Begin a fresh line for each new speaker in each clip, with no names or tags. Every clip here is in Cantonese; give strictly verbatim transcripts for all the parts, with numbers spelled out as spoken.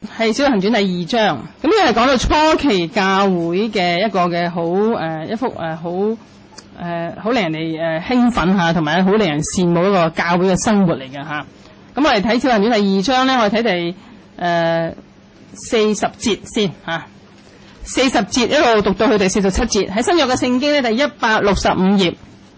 係《使徒行傳》第二章，咁呢個係講到初期教會嘅一個嘅好誒一幅誒好誒好令人哋誒興奮嚇，同埋好令人羨慕一個教會嘅生活嚟嘅嚇。咁我哋睇《使徒行傳》第二章咧，我哋睇第誒四十節先嚇，四十節一路讀到去第四十七節，喺新約嘅聖經咧，第一百六十五頁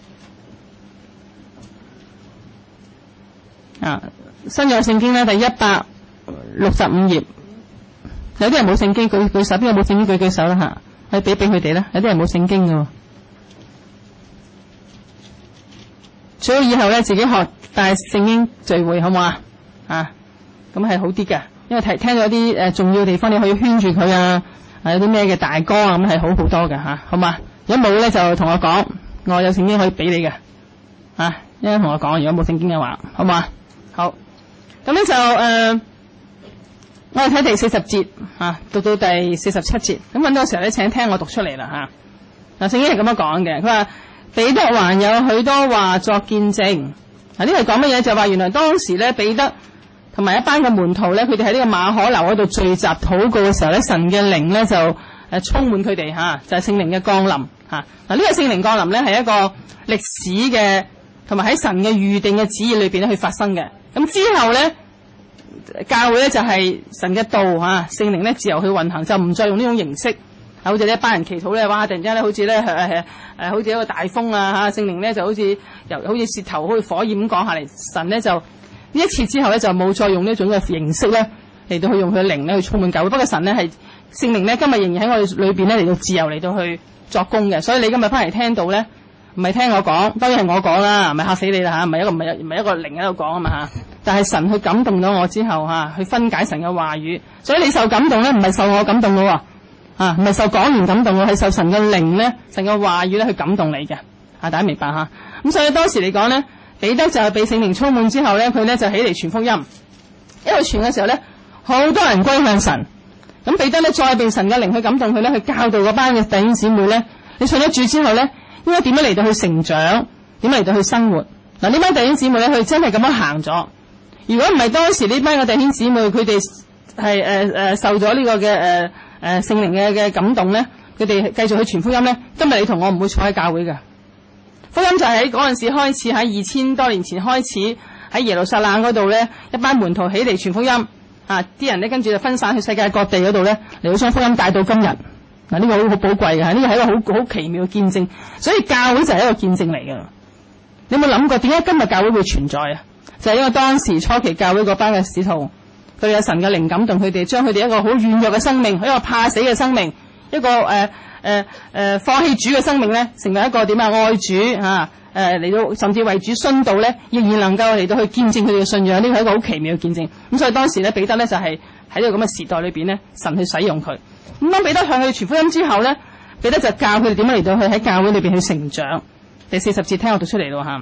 啊，新約聖經咧第一百六十五頁。有啲人冇聖經，舉舉手，邊個冇聖經舉舉手啦吓，去俾俾佢哋啦。有啲人冇聖經嘅，最好以後咧自己學帶聖經聚會，好唔好啊？啊，咁係好啲嘅，因為聽聽咗啲誒重要嘅地方，你可以圈住佢啊，有啲咩嘅大歌啊，咁係好好多嘅吓，好嘛？如果冇咧就同我講，我有聖經可以俾你嘅，啊，一陣同我講，如果冇聖經嘅話，好嘛？好，咁咧就誒。呃我哋睇第四十節啊，讀到第四十七節，咁搵到嘅時候咧，請聽我讀出嚟啦吓。嗱，聖經係咁樣講嘅，佢話彼得還有許多話作見證。嗱，呢個係講乜嘢？就話原來當時咧，彼得同埋一班嘅門徒咧，佢哋喺呢個馬可樓嗰度聚集禱告嘅時候咧，神嘅靈咧就誒充滿佢哋吓，就係聖靈嘅降臨吓。嗱，呢個聖靈降臨咧係一個歷史嘅，同埋喺神嘅預定嘅旨意裏邊咧去發生嘅。咁之後咧。教會咧就係神嘅道啊，聖靈咧自由去運行，就唔再用呢種形式，好似呢一班人祈禱咧，哇！突然之間咧，好似咧誒誒誒，好似一個大風啊嚇，聖靈咧就好似由好似舌頭好似火焰咁降下嚟，神咧就呢一次之後咧就冇再用呢種嘅形式咧嚟到去用佢嘅靈咧去充滿教會。不過神咧係聖靈咧今日仍然喺我哋裏邊咧嚟到自由嚟到去作工嘅，所以你今日翻嚟聽到咧，唔係聽我講，當然係我講啦，唔係嚇死你啦嚇，唔係一個唔係唔係一個靈喺度講啊嘛嚇。但係神去感動咗我之後嚇，去分解神嘅話語，所以你受感動咧，唔係受我感動嘅喎，啊，唔係受講員感動嘅，係受神嘅靈咧，神嘅話語咧去感動你嘅，啊，大家明白嚇？咁所以當時嚟講咧，彼得就係被聖靈充滿之後咧，佢咧就起嚟傳福音，因為傳嘅時候咧，好多人歸向神，咁彼得咧再被神嘅靈去感動佢咧，去教導嗰班嘅弟兄姊妹咧，你信咗主之後咧，應該點樣嚟到去成長，點樣嚟到去生活？嗱，呢班弟兄姊妹咧，佢真係咁樣行咗。如果唔係當時呢班嘅弟兄姊妹，佢哋係誒誒受咗呢個嘅誒誒聖靈嘅嘅感動咧，佢哋繼續去傳福音咧，今日你同我唔會坐喺教會嘅。福音就係喺嗰陣時開始，喺二千多年前開始喺耶路撒冷嗰度咧，一班門徒起嚟傳福音啊！啲人咧跟住就分散去世界各地嗰度咧，嚟到將福音帶到今日。嗱，呢個好好寶貴嘅，呢個係一個好好奇妙嘅見證。所以教會就係一個見證嚟嘅。你有冇諗過點解今日教會會存在啊？就係因為當時初期教會嗰班嘅使徒，佢哋有神嘅靈感動佢哋，將佢哋一個好軟弱嘅生命，一個怕死嘅生命，一個誒誒誒放棄主嘅生命咧，成為一個點啊愛主啊誒嚟到甚至為主殉道咧，仍然能夠嚟到去見證佢哋嘅信仰，呢個係一個好奇妙嘅見證。咁所以當時咧，彼得咧就係喺呢個咁嘅時代裏邊咧，神去使用佢。咁當彼得向佢傳福音之後咧，彼得就教佢哋點樣嚟到去喺教會裏邊去成長。第四十節聽我讀出嚟咯嚇。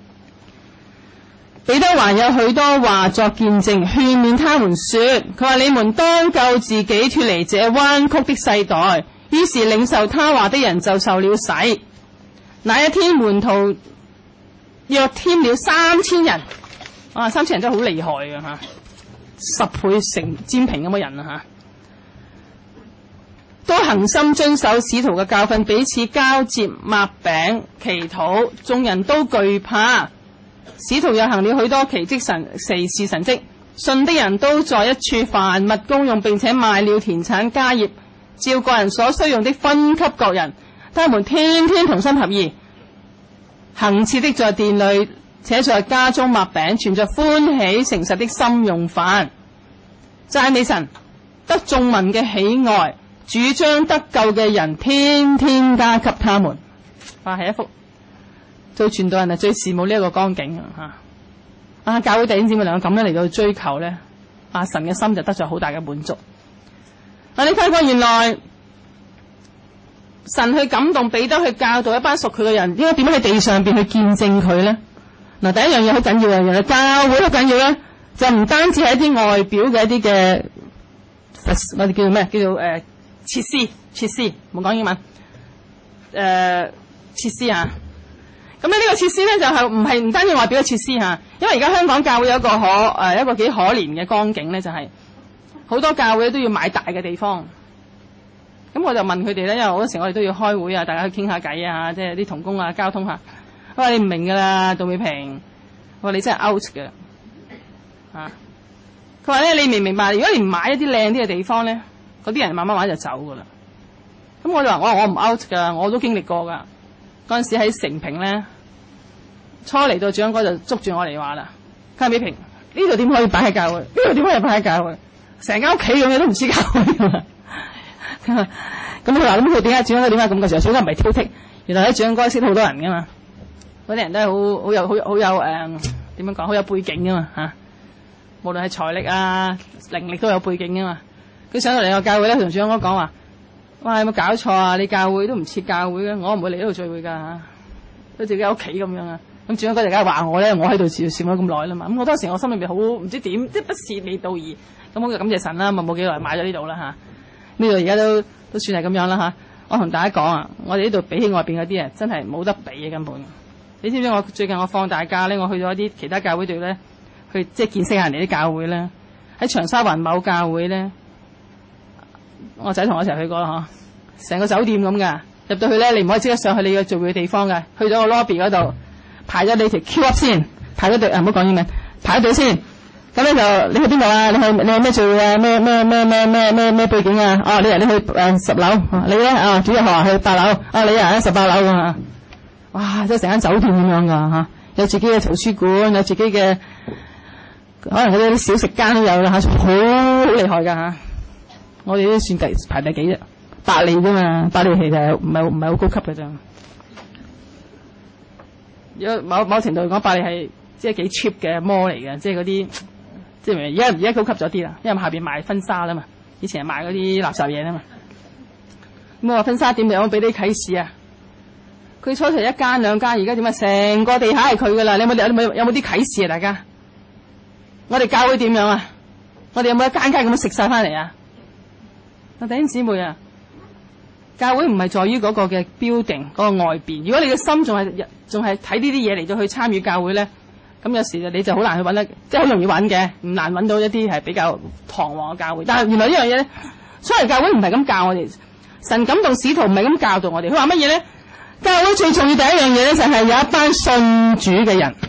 彼得還有許多話作見證，勸勉他們說：佢話你們當救自己脫離這彎曲的世代。於是領受他話的人就受了洗。那一天門徒約添了三千人，啊，三千人真係好厲害嘅嚇，十倍成占平咁嘅人啊嚇，都恒心遵守使徒嘅教訓，彼此交接擘餅祈禱，眾人都懼怕。使徒又行了許多奇蹟神奇事神蹟，信的人都在一處凡物公用，並且賣了田產家業，照個人所需用的分給各人。他們天天同心合意，恆切的在殿裏，且在家中擘餅，存着歡喜誠實的心用飯，讚美神，得眾民嘅喜愛。主將得救嘅人天天加給他們。啊，係一幅做傳道人係最羨慕呢一個光景啊！啊，教會弟兄姊妹能夠咁樣嚟到追求咧，啊，神嘅心就得咗好大嘅滿足。啊，你睇過原來神去感動彼得去教導一班屬佢嘅人，應該點樣喺地上邊去見證佢咧？嗱，第一樣嘢好緊要嘅，原來教會好緊要咧，就唔單止係一啲外表嘅一啲嘅，我哋叫做咩？叫做誒。呃設施設施，冇講英文。誒、呃、設施啊，咁咧呢個設施咧就係唔係唔單止外表嘅設施嚇，因為而家香港教會有一個可誒、呃、一個幾可憐嘅光景咧，就係、是、 好多教會都要買大嘅地方。咁我就問佢哋咧，因為好多時我哋都要開會啊，大家去傾下偈啊，即係啲同工啊，交通下。我話你唔明㗎啦，杜美平。我話你真係 out 㗎。啊！佢話咧，你明唔明白？如果你唔買一啲靚啲嘅地方咧，嗰啲人慢慢慢就走㗎啦。咁我就話：我話我唔 out 㗎，我都經歷過㗎。嗰陣時喺成平咧，初嚟到長哥就捉住我嚟話啦，嘉美平，呢度點可以擺喺教會？呢度點可以擺喺教會？成間屋企咁樣都唔似教會㗎嘛。咁佢話：咁佢點解長哥點解咁嘅時候？小哥唔係挑剔，原來喺長哥識好多人㗎嘛。嗰啲人都係好好有好好有誒點樣講？好有背景㗎嘛嚇。無論係財力啊、靈力都有背景㗎嘛。佢上到嚟個教會咧，同長哥講話：哇，有冇搞錯啊？你教會都唔似教會嘅，我唔會嚟呢度聚會㗎嚇，都自己喺屋企咁樣啊。咁長哥就梗係話我咧，我喺度住住咗咁耐啦嘛。咁好多時我心裏面好唔知點，即係不是未到而咁我就感謝神啦，咪冇幾耐買咗呢度啦嚇。呢度而家都都算係咁樣啦嚇。我同大家講啊，我哋呢度比起外邊嗰啲啊，真係冇得比嘅根本。你知唔知我最近我放大假咧，我去咗一啲其他教會度咧，去即係見識下人哋啲教會咧，喺長沙灣某教會咧，我仔同我一齊去過啦嗬，成個酒店咁㗎。入到去咧，你唔可以即刻上去你要聚會嘅地方㗎，去咗個 lobby 嗰度排咗你條 queue up 先，排咗隊啊，唔好講英文，排咗隊先。咁咧就你去邊度啊？你去你去咩聚會啊？咩咩咩咩咩咩咩背景啊？哦，你啊你去誒十樓，你咧啊主日學去八樓，啊你啊喺十八樓啊。哇！即係成間酒店咁樣㗎嚇，有自己嘅圖書館，有自己嘅可能嗰啲小食間都有啦嚇，好好厲害㗎嚇。我哋都算第排第幾啫？百利啫嘛，百利其實唔係唔係好高級㗎咋。如果某某程度嚟講，百利係即係幾 cheap 嘅 mall嚟嘅，即係嗰啲即係而家而家高級咗啲啦，因為下邊賣婚紗啦嘛，以前係賣嗰啲垃圾嘢啦嘛。咁我話婚紗店有冇俾啲啟示啊？佢初頭一間兩間，而家點啊？成個地下係佢噶啦！你有冇有冇有冇啲啟示啊？大家，我哋教會點樣啊？我哋有冇一間間咁樣食晒翻嚟啊？啊弟兄姊妹啊，教會唔係在於嗰個嘅 building 嗰個外邊。如果你嘅心仲係仲係睇呢啲嘢嚟到去參與教會咧，咁有時你就好難去揾得，即係好容易揾嘅，唔難揾到一啲係比較堂皇嘅教會。但係原來呢樣嘢咧，初嚟教會唔係咁教我哋，神感動使徒唔係咁教導我哋。佢話乜嘢咧？教會最重要第一樣嘢咧，就係有一班信主嘅人。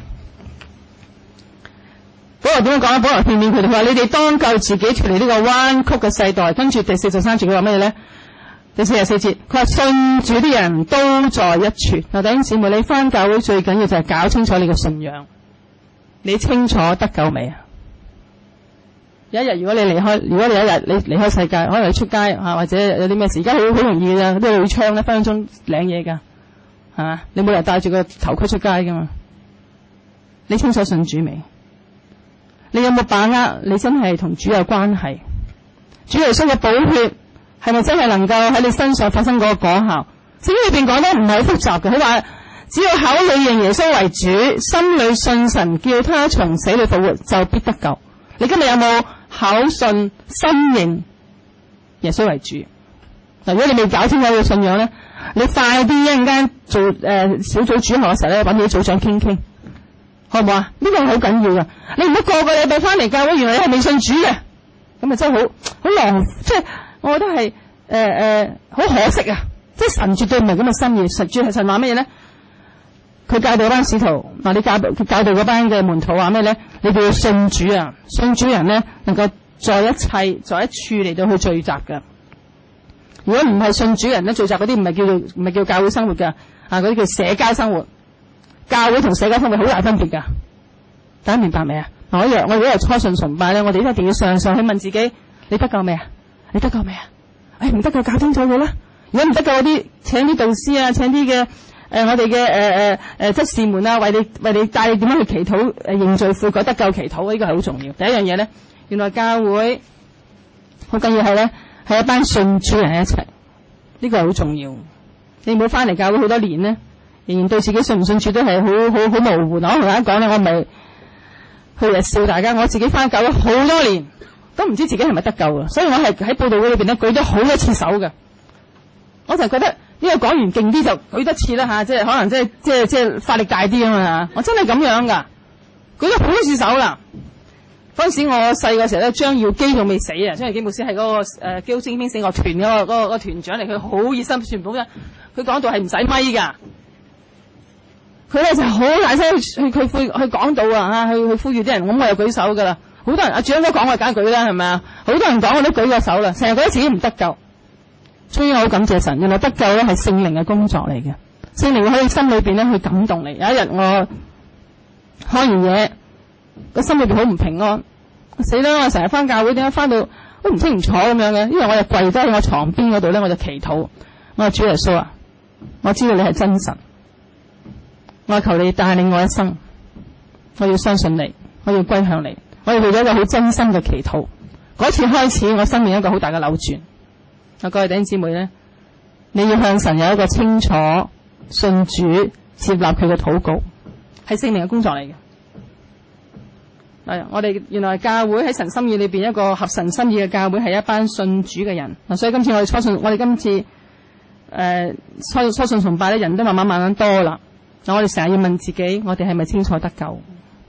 保羅點樣講啊？保羅勸勉佢哋話：你哋當救自己脫離呢個彎曲嘅世代。跟住第四十三節佢話乜嘢咧？第四十四節佢話信主啲人都在一處。嗱，弟兄姊妹，你返教會最緊要就係搞清楚你嘅信仰。你清楚得救未啊？有一日如果你離開，如果你有一日你離開世界，可能你出街啊，或者有啲咩事，而家好好容易㗎，啲老槍咧分分鐘領嘢㗎。係嘛？你冇人戴住個頭盔出街㗎嘛？你清楚信主未？你有冇把握？你真係同主有關係？主耶穌嘅寶血係咪真係能夠喺你身上發生嗰個果效？聖經裏邊講得唔係好複雜嘅，佢話只要口裏認耶穌為主，心裏信神叫他從死裏復活，就必得救。你今日有冇口信心認耶穌為主？嗱，如果你未搞清楚你嘅信仰咧，你快啲一陣間做誒、呃、小組主學嘅時候咧，揾你啲組長傾傾，好唔好啊？呢個係好緊要㗎。你唔好個個禮拜翻嚟教會，原來你係未信主嘅，咁啊真係好好浪，即係我覺得係誒誒好可惜啊！即係神絕對唔係咁嘅心意，神絕係神話咩嘢咧？佢教導嗰班使徒，嗱你教佢教導嗰班嘅門徒話咩咧？你哋要信主啊！信主人咧能夠在一切在一處嚟到去聚集㗎。如果唔係信主人咧，聚集嗰啲唔係叫做唔係叫教會生活㗎，啊嗰啲叫社交生活。教會同社交生活好大分別㗎，大家明白未啊？我若我如果係初信崇拜咧，我哋一定要上上去問自己：你得救未啊？你得救未啊？誒唔得救搞清楚佢啦。如果唔得救嗰啲，請啲導師啊，請啲嘅誒我哋嘅誒誒誒執事們啊，為你為你帶你點樣去祈禱誒認罪悔改得救祈禱，呢個係好重要。第一樣嘢咧，原來教會好緊要係咧。係一班信主人喺一齊，呢個係好重要。你唔好翻嚟教會好多年咧，仍然對自己信唔信主都係好好好模糊。我同大家講咧，我唔係去嚟笑大家，我自己翻教會好多年，都唔知自己係咪得救㗎。所以我係喺佈道會裏邊咧舉咗好多次手嘅。我就覺得呢個講完勁啲就舉多次啦嚇，即係可能即係即係即係發力大啲啊嘛。我真係咁樣㗎，舉咗好多次手啦。 嗰陣時我細個時候咧，張耀基仲未死啊！張耀基牧師係嗰個誒基督精兵聖樂團嗰個嗰個嗰個團長嚟，佢好熱心傳福音。佢講道係唔使咪㗎，佢咧就好大聲去去呼去講道啊！去去呼籲啲人，咁我又舉手㗎啦。好多人阿長哥講我梗係舉啦，係咪啊？好多人講我都舉過手啦，成日覺得自己唔得救。所以我好感謝神，原來得救咧係聖靈嘅工作嚟嘅，聖靈會喺你心裏邊咧去感動你。有一日我開完嘢，個心裏邊好唔平安，死啦！我成日翻教會，點解翻到都唔清唔楚咁樣嘅？因為我就跪低喺我床邊嗰度咧，我就祈禱，我話主耶穌啊，我知道你係真神，我求你帶領我一生，我要相信你，我要歸向你，我要做咗一個好真心嘅祈禱。嗰次開始，我生命一個好大嘅扭轉。啊，各位弟兄姊妹咧，你要向神有一個清楚信主、接納佢嘅禱告，係聖靈嘅工作嚟嘅。係我哋原來教會喺神心意裏邊一個合神心意嘅教會，係一班信主嘅人。嗱，所以今次我哋初信，我哋今次誒、呃、初初信崇拜咧，人都慢慢慢慢多啦。嗱，我哋成日要問自己，我哋係咪清楚得救？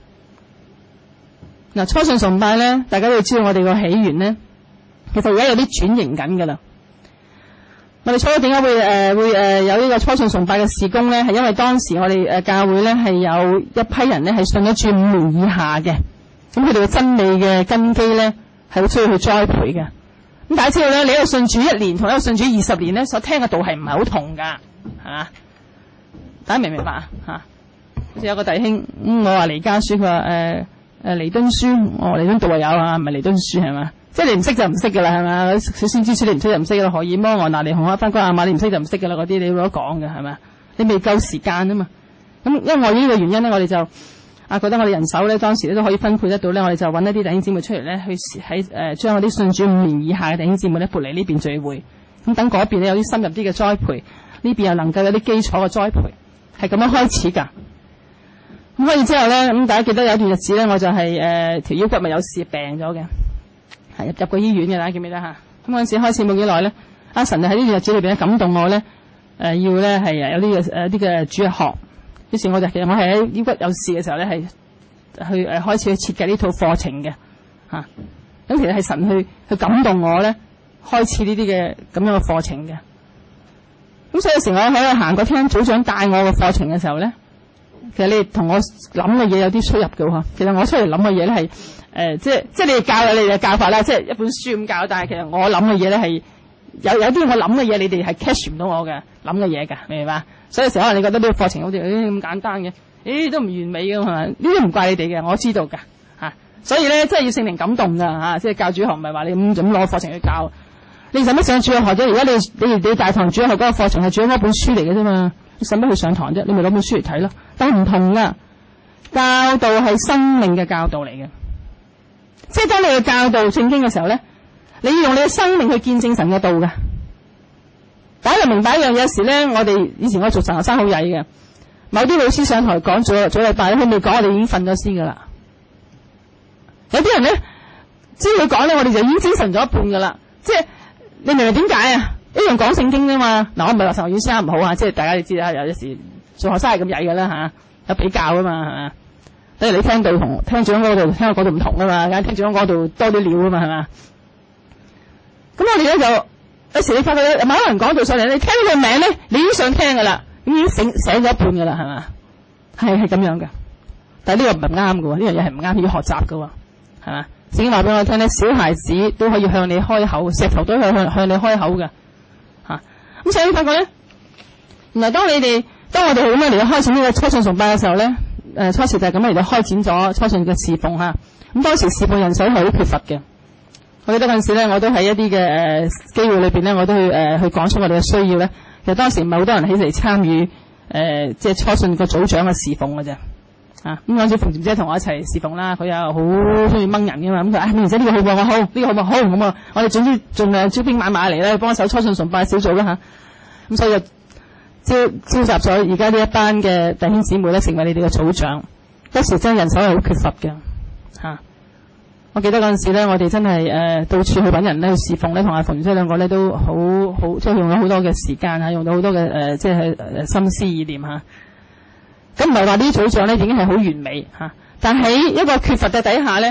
嗱，初信崇拜咧，大家都要知道我哋個起源咧，其實而家有啲轉型緊噶啦。我哋初點解會誒、呃、會誒、呃、有呢個初信崇拜嘅事工咧？係因為當時我哋誒、呃、教會咧係有一批人咧係信咗主五年以下嘅，咁佢哋嘅真理嘅根基咧係好需要去栽培嘅。咁大家知道咧，你一個信主一年同一個信主二十年咧，所聽嘅道係唔係好同噶，係嘛？大家明唔明白啊？吓，好似有個弟兄咁、嗯，我話彌迦書，佢話誒誒彌敦書，我話彌敦道係有啊，唔係彌敦書係嘛？即係你唔識就唔識噶啦，係咪？小先知書你唔識就唔識啦。何以摩俄拿尼紅海番瓜亞瑪你唔識就唔識噶啦，嗰啲你冇得講嘅係咪？你未夠時間啊嘛。咁因為我呢個原因咧，我哋就啊覺得我哋人手咧當時咧都可以分配得到咧，我哋就揾一啲弟兄姊妹出嚟咧，去喺誒將嗰啲信主五年以下嘅弟兄姊妹咧撥嚟呢邊聚會。咁等嗰邊咧有啲深入啲嘅栽培，呢邊又能夠有啲基礎嘅栽培，係咁樣開始㗎。咁開始之後咧，咁大家記得有一段日子咧，我就係誒條腰骨咪有事病咗嘅。係入入過醫院嘅，大家記唔記得嚇？咁嗰陣時開始冇幾耐咧，阿神就喺呢段日子裏邊咧感動我咧，誒、呃、要咧係有啲嘅誒啲嘅主日學。於是我就其實我係喺腰骨有事嘅時候咧，係去誒、呃、開始去設計呢套課程嘅嚇。咁、啊、其實係神去去感動我咧，開始呢啲嘅咁樣嘅課程嘅。咁所以有時我喺度行過聽組長帶我嘅課程嘅時候咧，其實你同我諗嘅嘢有啲出入嘅喎。其實我出嚟諗嘅嘢咧係。誒、呃，即係即係你哋教有你哋嘅教法啦，即係一本書咁教。但係其實我諗嘅嘢咧係有有啲我諗嘅嘢，你哋係 catch 唔到我嘅諗嘅嘢㗎，明唔明白？所以有時可能你覺得呢個課程好似誒咁簡單嘅，誒都唔完美嘅係咪？呢啲唔怪你哋嘅，我知道㗎嚇、啊。所以咧，即係要聖靈感動㗎嚇，即係教主學唔係話你咁咁攞課程去教。你使乜上主日學啫？而家你你你大堂主日學嗰個課程係主咗嗰本書嚟嘅啫嘛，你使乜去上堂啫？你咪攞本書嚟睇咯。但係唔同㗎，教導係生命嘅教導嚟嘅。即係當你去教導聖經嘅時候咧，你要用你嘅生命去見證神嘅道嘅。大家就明白一樣，有時咧，我哋以前我做神學生好曳嘅，某啲老師上台講咗早禮拜，佢未講，我哋已經瞓咗先噶啦。有啲人咧，只要佢講咧，我哋就已經精神咗一半噶啦。即係你明唔明點解啊？一樣講聖經啫嘛。嗱，我唔係話神學院師唔好啊，即係大家你知啦，有有時做學生係咁曳噶啦吓，有比較噶嘛係嘛。例如你聽到同聽長嗰度聽我嗰度唔同啊嘛，梗係聽長嗰度多啲料啊嘛，係嘛？咁我哋咧就有時你發覺有某個人講到上嚟，你聽到個名咧，你已經想聽噶啦，已經醒醒咗一半噶啦，係嘛？係係咁樣嘅，但係呢個唔係啱嘅喎，呢樣嘢係唔啱，要學習嘅喎，係嘛？聖經話俾我聽咧，小孩子都可以向你開口，石頭都可以向向你開口嘅嚇。咁所以你發覺咧，原來當你哋當我哋咁樣嚟到開始呢個初信崇拜嘅時候咧。誒、呃、初時就係咁嚟到開展咗初信嘅侍奉嚇，咁當時侍奉人手係好缺乏嘅。我記得嗰陣時咧，我都喺一啲嘅誒機會裏邊咧，我都去誒、呃、去講出我哋嘅需要咧。其實當時唔係好多人起嚟參與誒、呃，即係初信個組長嘅侍奉嘅啫。啊，咁嗰陣時馮姐姐同我一齊侍奉啦，佢又好中意掹人嘅嘛。咁佢啊，馮姐呢個好唔好？好，呢、這個好唔好？好咁啊，我哋總之盡量招兵買馬嚟咧，幫手初信崇拜小組啦嚇。咁、啊、所以就。召召集咗而家呢一班嘅弟兄姊妹咧，成為你哋嘅組長。當時真係人手係好缺乏嘅嚇、啊。我記得嗰陣時咧，我哋真係誒、呃、到處去揾人咧去侍奉咧，同阿馮姐兩個咧都好好，即係用咗好多嘅時間嚇，用到好多嘅誒、呃，即係誒心思意念嚇。咁唔係話呢啲組長咧已經係好完美嚇、啊，但喺一個缺乏嘅底下咧，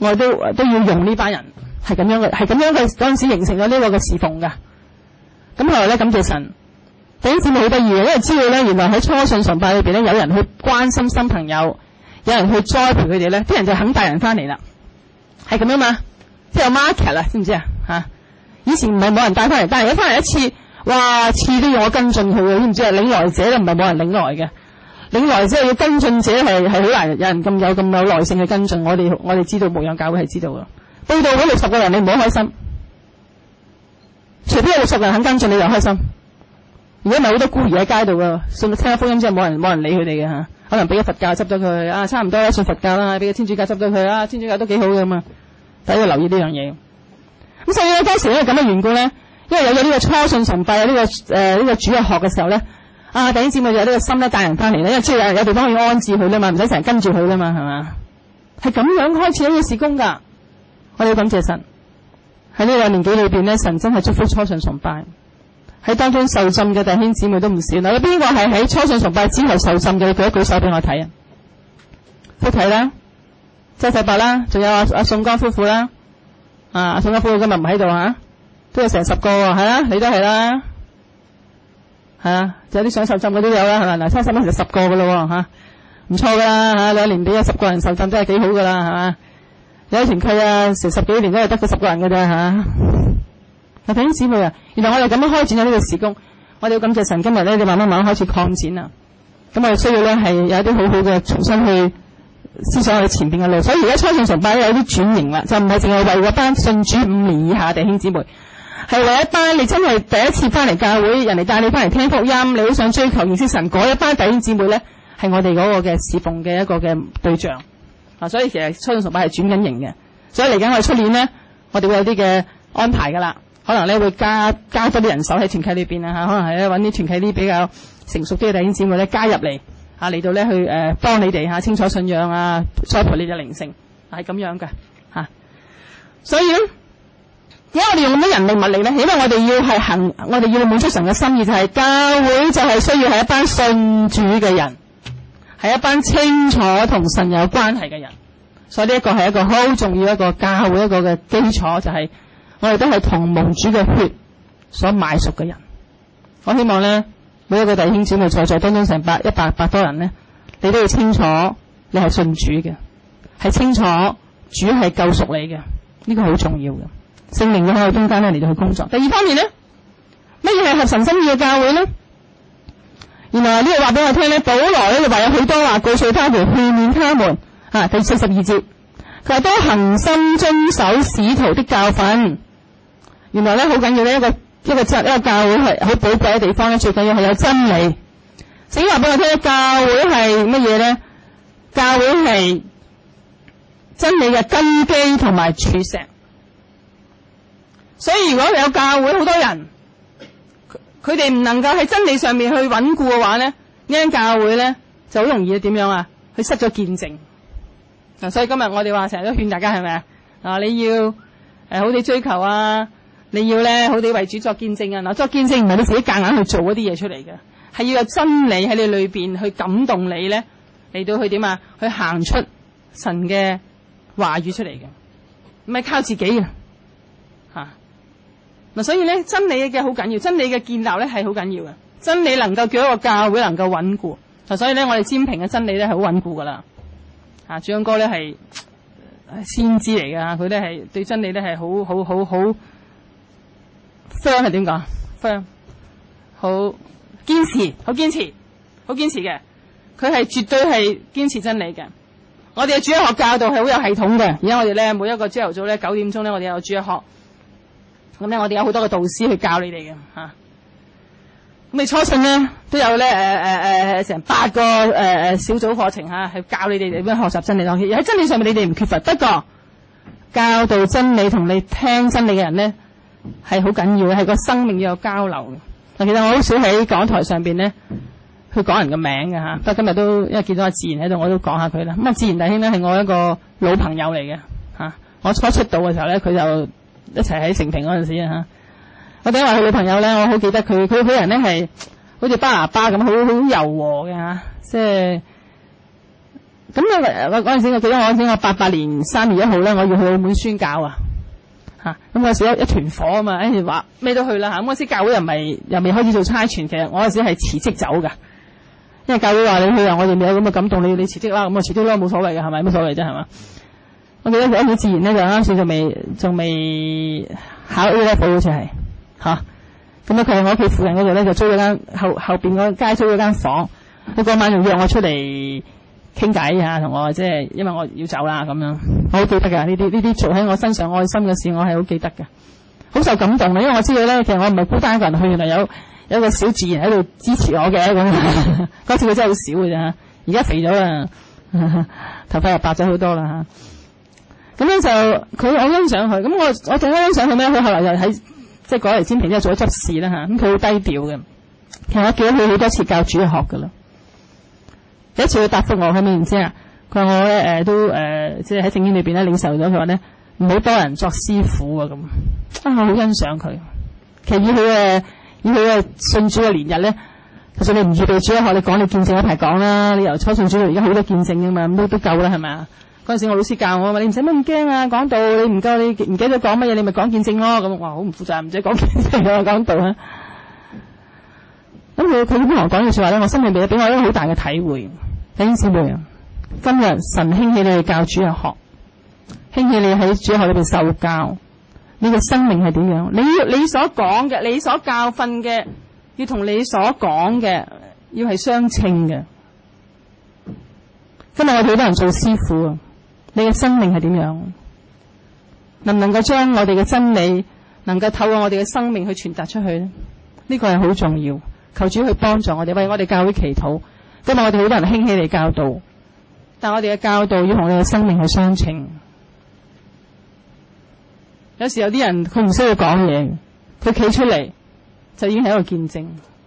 我哋都都要用呢班人，係咁樣嘅，係咁樣嘅嗰陣時形成咗呢個嘅侍奉㗎。咁後來咧，感謝神，弟兄姊妹好得意嘅，因為知道咧，原來喺初信崇拜裏邊咧，有人去關心新朋友，有人去栽培佢哋咧，啲人就肯帶人翻嚟啦，係咁樣嘛，即係有 market 啦，知唔知啊？嚇！以前唔係冇人帶翻嚟，但係而家翻嚟一次，哇，次都要我跟進佢嘅，知唔知啊？領來者咧唔係冇人領來嘅，領來者要跟進者係係好難，有人咁有咁有耐性去跟進。我哋我哋知道牧養教會係知道嘅，報道嗰六十個人你唔好開心，除非有六十個人肯跟進你就開心。而家咪好多孤兒喺街度㗎，信聽下福音之後冇人冇人理佢哋嘅嚇，可能俾咗佛教執咗佢啊，差唔多啦，信佛教啦，俾個天主教執咗佢啊，天主教都幾好嘅嘛，大家要留意呢樣嘢。咁所以咧，當時因為咁嘅緣故咧，因為有咗呢個初信崇拜，有呢、這個誒呢、呃這個主日學嘅時候咧，啊弟兄姊妹就有呢個心咧帶人翻嚟咧，因為知道有有地方要安置佢啦嘛，唔使成日跟住佢啦嘛，係嘛？係咁樣開始一個事工㗎。我哋要感謝神喺呢個年紀裏邊咧，神真係祝福初信崇拜。喺當中受浸嘅弟兄姊妹都唔少。嗱，有邊個係喺初信崇拜之後受浸嘅？你舉一舉手俾我睇啊！福睇啦，周世伯啦，仲有阿阿宋江夫婦啦，啊阿宋江夫婦今日唔喺度嚇，都有成十個喎，係啦，你都係啦，係啊，有啲想受浸嘅都有啦，係咪？嗱，差唔多成十個㗎咯喎嚇，唔錯㗎啦嚇，兩年俾咗十個人受浸都係幾好㗎啦，係嘛？有啲團契啊，成十幾年都係得嗰十個人㗎啫嚇。嗱，弟兄姊妹啊，原來我哋咁樣開展咗呢個事工，我哋要感謝神，今日咧就慢慢慢慢開始擴展啦。咁我哋需要咧係有一啲好好嘅重新去思想我哋前邊嘅路。所以而家初信崇拜咧有啲轉型啦，就唔係淨係為嗰班信主五年以下弟兄姊妹，係為一班你真係第一次翻嚟教會，人哋帶你翻嚟聽福音，你好想追求認識神嗰一班弟兄姊妹咧，係我哋嗰個嘅侍奉嘅一個嘅對象。啊，所以其實初信崇拜係轉緊型嘅，所以嚟緊我哋出年咧，我哋會有啲嘅安排㗎啦。可能咧會加加多啲人手喺團契裏邊啊嚇，可能係咧揾啲團契啲比較成熟啲嘅弟兄姊妹咧加入嚟嚇嚟到咧去誒、呃、幫你哋嚇、啊、清楚信仰啊，栽培你嘅靈性係咁樣嘅嚇、啊。所以咧，點解我哋用咁多人力物力咧？因為我哋要係行，我哋要滿足神嘅心意，就係、是、教會就係需要係一班信主嘅人，係一班清楚同神有關係嘅人。所以呢一個係一個好重要一個教會一個嘅基礎，就係、是。我哋都係同蒙主嘅血所買贖嘅人。我希望咧，每一個弟兄姊妹在座當中成百一百百多人咧，你都要清楚你係信主嘅，係清楚主係救贖你嘅，呢個好重要嘅。聖靈會喺我中間咧嚟到去工作。第二方面咧，乜嘢係合神心意嘅教會咧？原來呢個話俾我聽咧，保羅咧就話有許多話告訴他們，勸勉他們。啊，第四十二節，佢話多恒心遵守使徒的教訓。原來咧好緊要咧，一個一個一個教會係好寶貴嘅地方咧，最緊要係有真理。聖經話俾我聽，教會係乜嘢咧？教會係真理嘅根基同埋柱石。所以如果有教會好多人，佢哋唔能夠喺真理上面去穩固嘅話咧，呢間教會咧就好容易點樣啊？佢失咗見證。嗱，所以今日我哋話成日都勸大家係咪啊？啊，你要誒好地追求啊！你要咧好地為主作見證啊！嗱，作見證唔係你自己夾硬去做嗰啲嘢出嚟嘅，係要有真理喺你裏邊去感動你咧，嚟到去點啊？去行出神嘅話語出嚟嘅，唔係靠自己嘅嚇。嗱、啊，所以咧真理嘅好緊要，真理嘅建立咧係好緊要嘅，真理能夠叫一個教會能夠穩固。嗱、啊，所以咧我哋占平嘅真理咧係好穩固噶啦。啊，主央哥咧係先知嚟噶，佢咧係對真理咧係好好好好。firm 係點講 firm 好堅持，好堅持，好堅持嘅。佢係絕對係堅持真理嘅。我哋嘅主日學教導係好有系統嘅。而家我哋咧每一個朝頭早咧九點鐘咧，我哋有主日學。咁咧，我哋有好多個導師去教你哋嘅嚇。咁、啊、你初信咧都有咧誒誒誒成八個誒誒、呃、小組課程嚇，係、啊、教你哋點樣學習真理。當然喺真理上面你哋唔缺乏，不過教導真理同你聽真理嘅人咧。係好緊要嘅，係個生命要有交流嘅。但其實我好少喺講台上邊咧去講人嘅名嘅嚇，不過今日都因為見到阿自然喺度，我都講下佢啦。咁啊，自然弟兄咧係我一個老朋友嚟嘅嚇。我初出道嘅時候咧，佢就一齊喺成平嗰陣時啊嚇。我點解話佢老朋友咧？我好記得佢，佢佢人咧係好似巴拿巴咁，好好柔和嘅嚇，即係咁咧，我嗰陣時我記得我嗰陣時我八八年三月一號咧，我要去澳門宣教啊，嚇咁嗰時一一團火啊嘛，跟住話咩都去啦嚇。咁嗰時教會又唔係又未開始做差傳，其實我嗰時係辭職走㗎，因為教會話你去啊，我哋未有咁嘅感動，你你辭職啦，咁啊辭職啦，冇所謂嘅係咪？冇所謂啫係嘛？我記得嗰陣時自然咧就啱先仲未仲未考 A level 好似係嚇，咁咧佢喺我屋企附近嗰度咧就租咗間後後邊嗰街租咗間房，佢嗰晚仲約我出嚟傾偈啊，同我即係因為我要走啦咁樣，我好記得㗎呢啲呢啲做喺我身上愛心嘅事，我係好記得㗎，好受感動嘅，因為我知道咧其實我唔係孤單一個人去，原來有有一個小自然喺度支持我嘅咁。嗰次佢真係好少嘅啫，而家肥咗啦，頭髮又白咗好多啦嚇。咁樣就佢我欣賞佢，咁我我仲欣賞佢咩？佢後來又喺即係改嚟尖平之後做咗執事啦嚇，咁佢好低調嘅。其實我記得佢好多次教主日學㗎啦。有一次佢答覆我，係咪唔知啊？佢話我咧誒、呃、都誒、呃、即係喺聖經裏邊咧領受咗，佢話咧唔好多人作師傅啊咁。啊，我好欣賞佢。其實以佢嘅以佢嘅信主嘅年日咧，就算你唔預備主日學，你講你見證一排講啦。你由初信主到而家好多見證㗎嘛，咁都都夠啦係咪啊？嗰陣時我老師教我話你唔使乜咁驚啊，講道你唔夠你唔記得講乜嘢，你咪講見證咯。咁哇好唔負責任，唔使講見證我講道啊。咁佢佢咁同我講嘅說話咧，我心裏邊俾我一個好大嘅體會。弟兄姊妹啊，今日神興起你哋教主日學，興起你喺主日學裏邊受教，你嘅生命係點樣？你你所講嘅，你所教訓嘅，要同你所講嘅要係相稱嘅。今日我哋好多人做師傅啊，你嘅生命係點樣？能唔能夠將我哋嘅真理，能夠透過我哋嘅生命去傳達出去呢？呢個係好重要。求主去幫助我哋，為我哋教會祈禱。今日我哋好多人興起嚟教導，但我哋嘅教導要同你嘅生命去相稱。有時有啲人佢唔需要講嘢，佢企出嚟就已經係一個見證。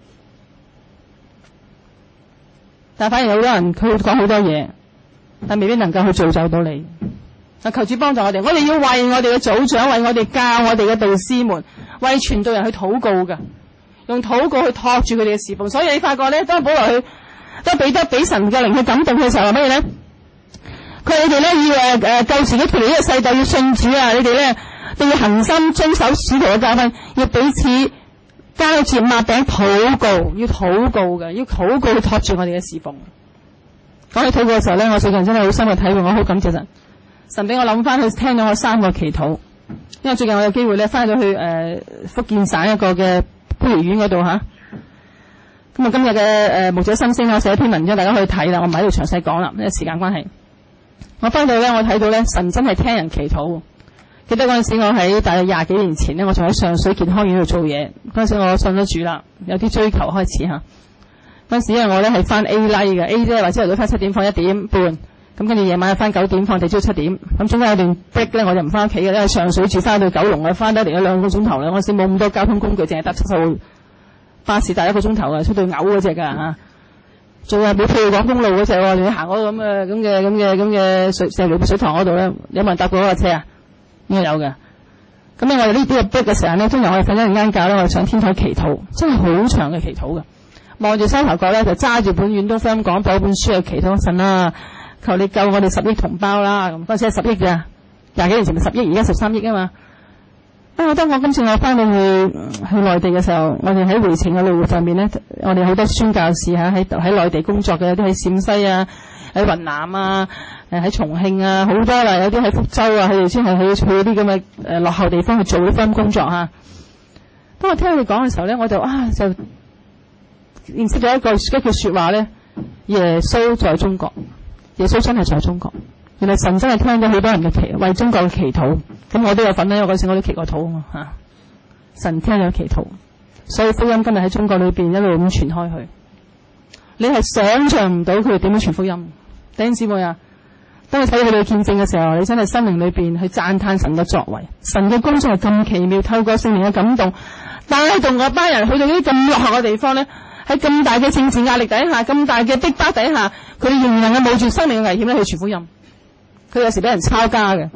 但反而有好多人佢會講好多嘢，但未必能夠去造就到你。求主幫助我哋，我哋要為我哋嘅組長，為我哋教我哋嘅導師們，為傳道人去禱告㗎。用禱告去托住佢哋嘅侍奉，所以你發覺咧，當保羅去，當彼得俾神嘅靈去感動嘅時候，係乜嘢咧？佢話你哋咧要誒誒救自己脫離呢個世代，要信主啊！你哋咧都要恒心遵守使徒嘅教訓，要彼此交接擘餅禱告，要禱告嘅，要禱告去托住我哋嘅侍奉。講起禱告嘅時候咧，我最近真係好深嘅體會，我好感謝神，神俾我諗翻去聽到我三個祈禱，因為最近我有機會咧翻咗去誒、呃、福建省一個嘅孤兒院嗰度吓，咁啊今日嘅誒牧者心聲我寫一篇文章，大家可以睇啦，我唔喺度詳細講啦，因為時間關係。我翻到咧，我睇到咧神真係聽人祈禱。記得嗰陣時我喺大約廿幾年前咧，我仲喺上水健康院度做嘢，嗰陣時我信咗主啦，有啲追求開始吓。嗰陣時因為我咧係翻 A like 嘅 ，A 即係話朝頭早翻七點放一點半，咁跟住夜晚翻九點放地朝七點，咁中間有段 break 咧我就唔翻屋企嘅，因為上水住翻到九龍啊，翻得嚟咗兩個鐘頭啦。嗰陣時冇咁多交通工具，淨係搭七號巴士搭一個鐘頭啊，出到嘔嗰隻㗎嚇。仲係冇吐港公路嗰隻喎，你行嗰個咁嘅咁嘅咁嘅咁嘅水石湖水塘嗰度咧，有冇人搭過嗰個車啊？應該有嘅。咁咧我哋呢啲個 break 嘅時候咧，通常我哋瞓一陣間覺咧，我哋上天台祈禱，真係好長嘅祈禱嘅。望住西頭角咧，就揸住本遠東福音廣播本書去祈禱神啦，求你救我哋十億同胞啦。咁嗰陣時係十億咋，廿幾年前咪十億，而家十三億啊嘛。啊！當我今次我翻到去去內地嘅時候，我哋喺回程嘅路上面咧，我哋好多宣教士嚇喺喺內地工作嘅，有啲喺陝西啊，喺雲南啊，誒喺重慶啊，好多啦，有啲喺福州啊，佢哋先係去去啲咁嘅誒落後地方去做啲福音工作嚇。當我聽佢講嘅時候咧，我就啊就認識咗一句一句説話咧，耶穌在中國，耶穌真係在中國。原來神真係聽咗好多人嘅祈為中國嘅祈禱，咁我都有份咧。我嗰時我都祈過禱啊嘛嚇，神聽咗祈禱，所以福音今日喺中國裏邊一路咁傳開去。你係想像唔到佢哋點樣傳福音。弟兄姊妹啊，當你睇到佢哋見證嘅時候，你真係心靈裏邊去讚歎神嘅作為，神嘅工作係咁奇妙，透過聖靈嘅感動，帶動嗰班人去到呢啲咁落後嘅地方咧，喺咁大嘅政治壓力底下，咁大嘅逼迫底下，佢哋仍然能夠冒住生命嘅危險咧去傳福音。佢有時俾人抄家嘅，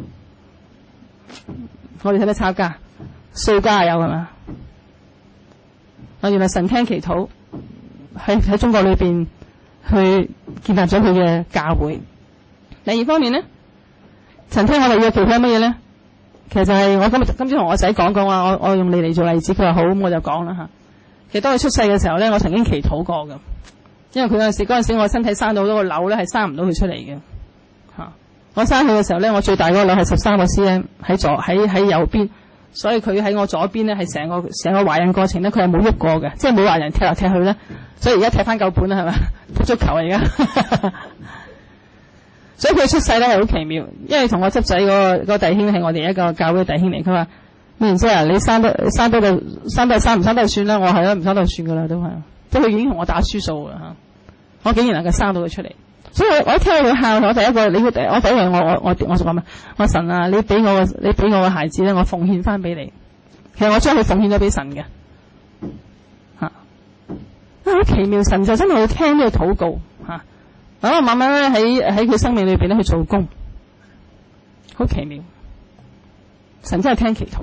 我哋睇咩抄家？掃家有係嘛？啊，原來神聽祈禱，喺喺中國裏邊去建立咗佢嘅教會， 第二方面咧，神聽我哋要祈禱乜嘢咧？其實就係我今日今朝同我仔講講話，我我用你嚟做例子，佢話好，咁我就講啦吓。其實當佢出世嘅時候咧，我曾經祈禱過㗎，因為佢嗰陣時嗰陣時我身體生到好多個瘤咧，係生唔到佢出嚟嘅吓。我生佢嘅時候咧，我最大嗰個瘤係十三個 cm 喺左喺喺右邊，所以佢喺我左邊咧係成個成個懷孕過程咧，佢係冇喐過嘅，即係冇話人踢嚟踢去咧。所以而家踢翻夠本啦，係咪？踢足球啊而家。所以佢出世咧係好奇妙，因為同我執仔嗰個嗰個弟兄係我哋一個教會嘅弟兄嚟，佢話咩然之後你生得生得就生得生唔生得就算啦，我係啦唔生得就算噶啦都係，即係佢已經同我打輸數啦吓，我竟然能夠生到佢出嚟，所以我我一聽到佢喊，我第一個你我第一樣我我我我就講咩？我神啊，你俾我個你俾我個孩子咧，我奉獻翻俾你。其實我將佢奉獻咗俾神嘅吓，啊好奇妙，神就真係會聽呢個禱告吓。咁我慢慢咧喺喺佢生命裏邊咧去做工，好奇妙，神真係聽祈禱。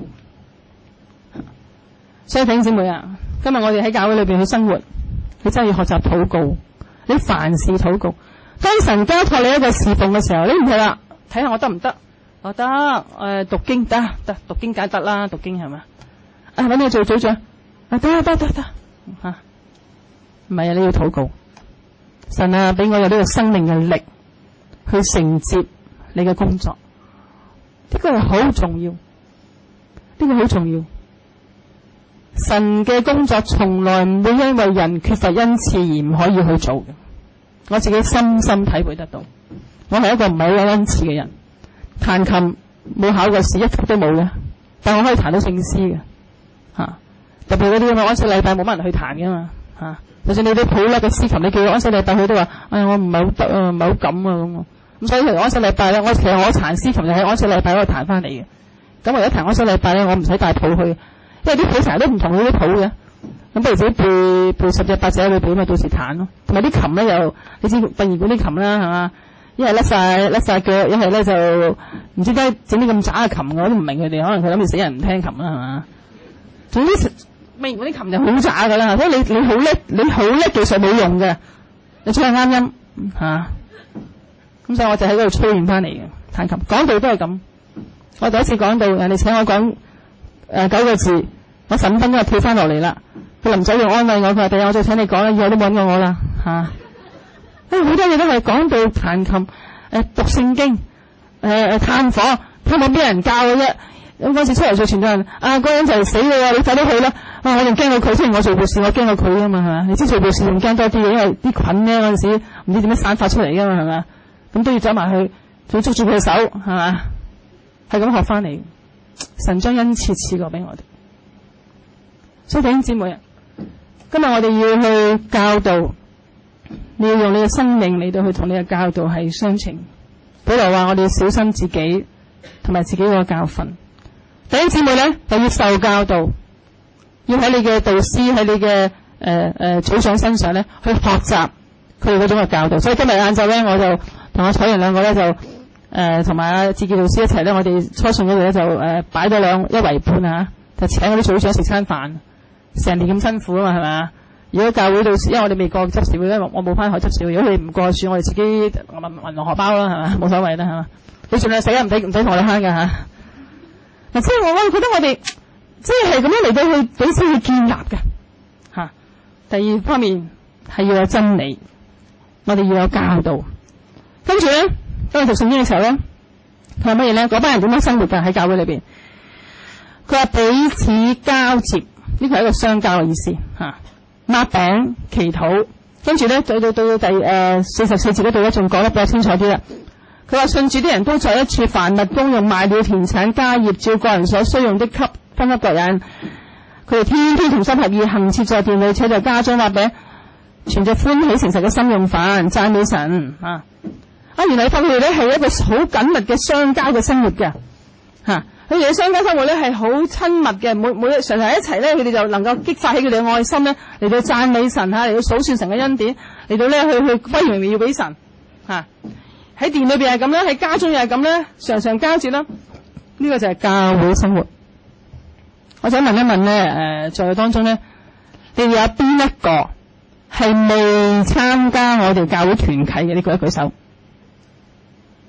所以弟兄姊妹啊，今日我哋喺教會裏邊去生活，你真係要學習禱告，你凡事禱告。當神交託你一個侍奉嘅時候，你唔係啦，睇下我得唔得？我得誒，讀經得得，讀經梗得啦，讀經係咪？啊，搵你做組長，啊得得得得吓，唔係啊，你要禱告。神啊，俾我有呢個生命嘅力去承接你嘅工作，呢個係好重要，呢個好重要。神嘅工作從來唔會因為人缺乏恩賜而唔可以去做嘅，我自己深深體會得到。我係一個唔係好有恩賜嘅人，彈琴冇考過試，一曲都冇嘅，但我可以彈到聖詩嘅吓。特別嗰啲咁嘅安息禮拜冇乜人去彈噶嘛吓。就算你啲好叻嘅司琴，你叫佢安息禮拜，佢都話：哎呀，我唔係好得啊，唔係好敢啊咁。咁所以其實安息禮拜咧，我其實我彈司琴就喺安息禮拜嗰度彈翻嚟嘅。咁我而家彈安息禮拜咧，我唔使帶譜去，因為啲譜成日都唔同嗰啲譜嘅。咁不如自己背背十隻八隻去背咪，到時彈咯。同埋啲琴咧又，你知殯儀館啲琴啦係嘛？一係甩晒甩晒腳，一係咧就唔知點解整啲咁渣嘅琴，我都唔明佢哋，可能佢諗住死人唔聽琴啦係嘛？總之。咪嗰啲琴就好渣噶啦，所以你你好叻，你好叻技術冇用嘅，你出去啱音吓。咁、啊、所以我就喺嗰度操練翻嚟嘅彈琴。講道都係咁，我第一次講道，人哋請我講誒、呃、九個字，我十五分鐘就跳翻落嚟啦。佢臨走要安慰我，佢話第日我再請你講啦，以後都冇揾過我啦吓。啊，好多嘢都係講道彈琴，誒、呃、讀聖經，誒、呃、誒探訪，探訪邊人教嘅啫。咁嗰時出嚟做傳道人，啊嗰個人就死啦，你快啲去啦！啊，我仲驚過佢，雖然我做護士，我驚過佢啊嘛，係嘛？你知做護士仲驚多啲嘅，因為啲菌咧嗰陣時唔知點樣散發出嚟噶嘛，係嘛？咁都要走埋去，仲要捉住佢嘅手，係嘛？係咁學翻嚟，神將恩賜賜過俾我哋。所以弟兄姊妹啊，今日我哋要去教導，你要用你嘅生命嚟到去同你嘅教導係相稱。保羅話我哋要小心自己同埋自己個教訓。弟兄姊妹咧，就要受教導，要喺你嘅導師喺你嘅誒誒組長身上咧去學習佢哋嗰種嘅教導。所以今日晏晝咧，我就同阿彩仁兩個咧就誒同埋阿志傑老師一齊咧，我哋初信嗰度咧就誒擺咗兩一圍半啊，就請嗰啲組長食餐飯，成年咁辛苦啊嘛，係咪？如果教會到時，因為我哋未過執事會，因為我冇翻去執事會。如果佢唔過算，我哋自己銀銀行荷包啦，係嘛，冇所謂啦，係嘛。你盡量死啊，唔使唔使同我哋慳㗎嚇。嗱，即係我我覺得我哋即係係咁樣嚟到去彼此去建立嘅嚇。第二方面係要有真理，我哋要有教導。跟住咧，當我讀聖經嘅時候咧，佢話乜嘢咧？嗰班人點樣生活㗎？喺教會裏邊，佢話彼此交接，呢個係一個相交嘅意思嚇。擘餅祈禱，跟住咧到到到第誒四十四節嗰度咧，仲講得比較清楚啲啦。佢話信主啲人都在一處，凡物公用，賣了田產家業，照個人所需用的給分給各人。佢哋天天同心合意，行切在殿裏，且在家中擘餅，存着歡喜誠實嘅心用飯，讚美神啊！啊，原來佢哋咧係一個好緊密嘅相交嘅生活嘅嚇。佢哋嘅相交生活咧係好親密嘅，每每日常常一齊咧，佢哋就能夠激發起佢哋嘅愛心咧，嚟到讚美神嚇，嚟到數算神嘅恩典，嚟到咧去去歸榮耀俾神嚇。喺殿裏邊係咁啦，喺家中又係咁啦，常常交接啦。呢個就係教會生活。我想問一問咧，誒、呃，在當中咧，你哋有邊一個係未參加我哋教會團契嘅？呢舉一舉手。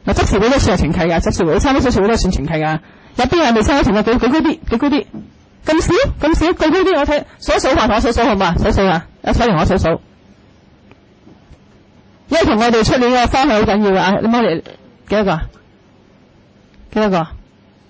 嗱，執事會都算係團契㗎，執事會參加執事會都算團契㗎。有邊人未參加團契？舉舉高啲，舉高啲，咁少咁少，舉高啲，我睇數一數下，我數數好嘛？數數啊，有睇完我數數。因為同我哋出年嘅方向好緊要啊！你摸嚟幾多個？幾多個？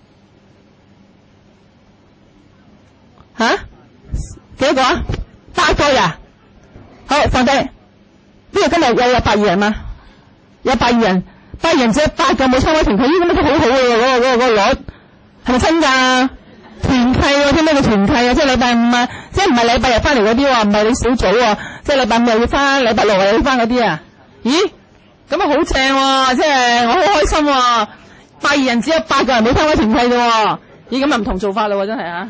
吓？幾多個啊？八個呀！好，放低。呢個今日有有百二人嘛？有百二人，百二人只有八個冇參加團契，咦咁都好好嘅喎，嗰個嗰個嗰個率係咪真㗎？團契喎，聽咩叫團契啊？即係禮拜五啊，即係唔係禮拜日翻嚟嗰啲喎，唔係你小組喎，即係禮拜五又要翻，禮拜六又要翻嗰啲啊？咦？咁啊好正喎，即係我好開心喎！百二人只有八個人冇參加團契嘅喎，咦咁啊唔同做法嘞喎，真係啊！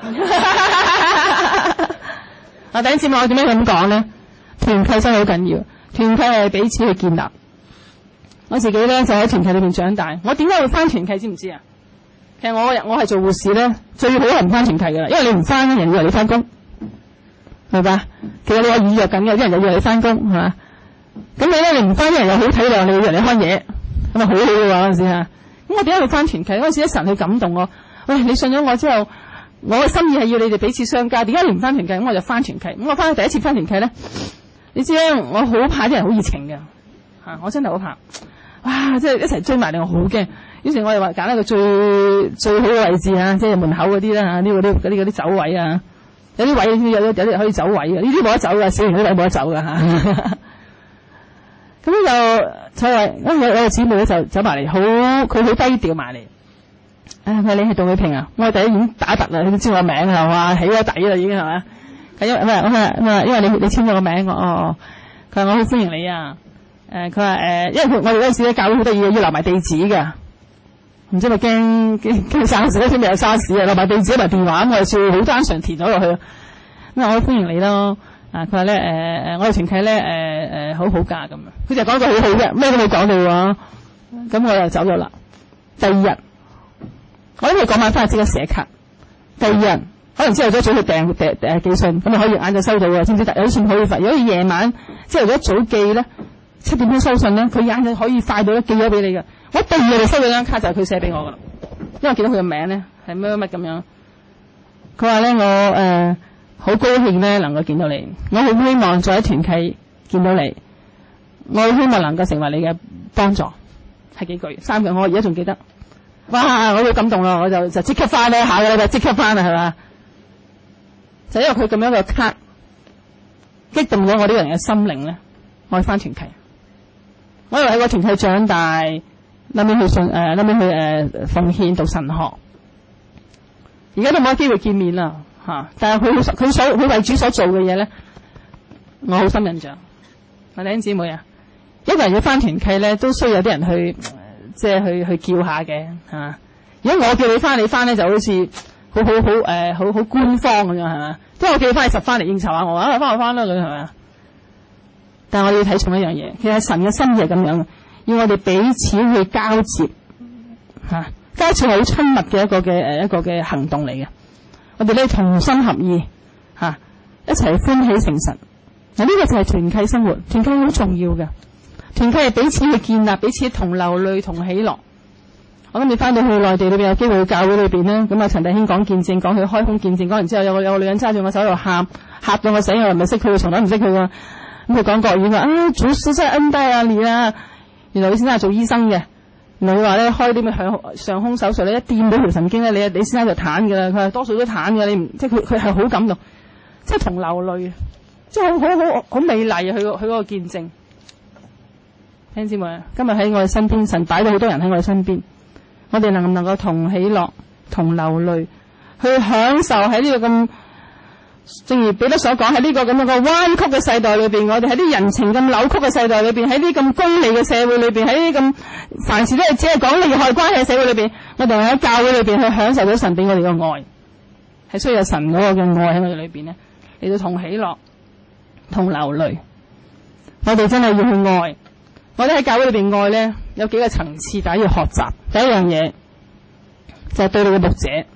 啊，第一節目我點解咁講咧？團契真係好緊要，團契係彼此去建立。我自己咧就喺團契裏邊長大。我點解會翻團契知唔知啊？其實我我係做護士咧，最好係唔翻團契㗎啦，因為你唔翻，人以為你翻工，明白？其實你有預約緊嘅，啲人就以為你翻工，係嘛？咁你咧你唔翻，啲人又好體諒你，以為你開嘢，咁啊好好嘅喎嗰陣時嚇。咁我點解會翻團契？嗰陣時一神去感動我，喂，你信咗我之後，我嘅心意係要你哋彼此相交。點解你唔翻團契？咁我就翻團契。咁我翻第一次翻團契咧，你知咧，我好怕啲人好熱情嘅嚇，我真係好怕。哇！即係一齊追埋嚟，我好驚。於是我哋話揀一個最最好嘅位置啊，即係門口嗰啲啦嚇，呢個啲嗰啲嗰啲走位啊，有啲位有有有啲可以走位嘅，呢啲冇得走嘅，小型嗰啲位冇得走嘅嚇。咁就所謂，因為有個姊妹咧就走埋嚟，好佢好低調埋嚟。啊，佢話你係杜美萍啊，我第一已經打突啦，你都知我名係嘛，起咗底啦已經係嘛。因為唔係我話因為你你簽咗個名，我哦，佢話我好歡迎你啊。誒，佢話誒，因為佢我哋嗰陣時咧教會好得意嘅，要留埋地址㗎。唔知咪驚驚驚沙士咧，先未有沙士啊，留埋地址埋電話，我哋照好單純填咗落去。咁啊，我好歡迎你咯。啊，佢話咧誒誒，我哋團契咧誒誒好好㗎咁啊。佢就講句好好嘅，咩都冇講到喎。咁我就走咗啦。第二日，我諗佢嗰晚翻去即刻寫卡。第二日可能朝頭早早去訂訂誒寄信，咁啊可以晏晝收到㗎，知唔知？有啲信可以快，如果夜晚朝頭早一早寄咧，七點鐘收信咧，佢晏晝可以快到咧寄咗俾你㗎。我第二日就收到張卡，就係佢寫俾我㗎啦，因為見到佢嘅名咧係乜乜咁樣。佢話咧我誒好、呃、高興咧能夠見到你，我好希望再喺團契見到你，我好希望能夠成為你嘅幫助，係幾句三句，我而家仲記得。哇！我好感動啦，我就就即刻翻咧，下個禮拜即刻翻啦，係嘛？就因為佢咁樣嘅卡激動咗我呢個人嘅心靈咧，我去翻團契。我以為喺個團契長大，諗起去信誒，諗起去誒奉獻讀神學。而家都冇乜機會見面啦嚇、啊，但係佢佢所佢為主所做嘅嘢咧，我好深印象。弟兄姊妹啊，一個人要翻團契咧，都需要有啲人去。即係去去叫下嘅係嘛？如果我叫你翻，你翻咧就好似好好好誒，好好官方咁樣係嘛？即係我叫你翻，你實翻嚟應酬下我啊，翻就翻啦咁係嘛？但係我要睇重一樣嘢，其實神嘅心意係咁樣嘅，要我哋彼此去交接嚇、啊，交接係好親密嘅一個嘅誒一個嘅行動嚟嘅。我哋咧同心合意嚇、啊，一齊歡喜誠實。嗱、啊、呢、這個就係團契生活，團契好重要嘅。團契係彼此去建立，彼此同流淚同喜樂。我今日翻到去內地裏邊有機會去教會裏邊咧，咁啊陳弟兄講見證，講佢開空見證，講完之後有個有個女人揸住我手喺度喊，嚇到我死，我唔係識佢，從來唔識佢喎。咁佢講國語話啊，主實在恩待啊你啊。原來李先生係做醫生嘅，原來佢話咧開啲咩上上胸手術咧，一掂到條神經咧，你李先生就癱㗎啦。佢話多數都癱㗎，你唔即係佢佢係好感動，即係同流淚，即係好好好好美麗啊！佢個佢嗰個見證。弟兄姊妹，今日喺我哋身邊，神擺咗好多人喺我哋身邊，我哋能唔能夠同喜樂、同流淚，去享受喺呢個咁，正如彼得所講，喺呢個咁樣嘅彎曲嘅世代裏邊，我哋喺啲人情咁扭曲嘅世代裏邊，喺啲咁功利嘅社會裏邊，喺啲咁凡事都係只係講利害關係嘅社會裏邊，我哋喺教會裏邊去享受到神俾我哋嘅愛，係需要有神嗰個嘅愛喺我哋裏邊咧，嚟到同喜樂、同流淚，我哋真係要去愛。我哋喺教會裏邊愛咧，有幾個層次，大家要學習。第一樣嘢就係對你嘅牧者。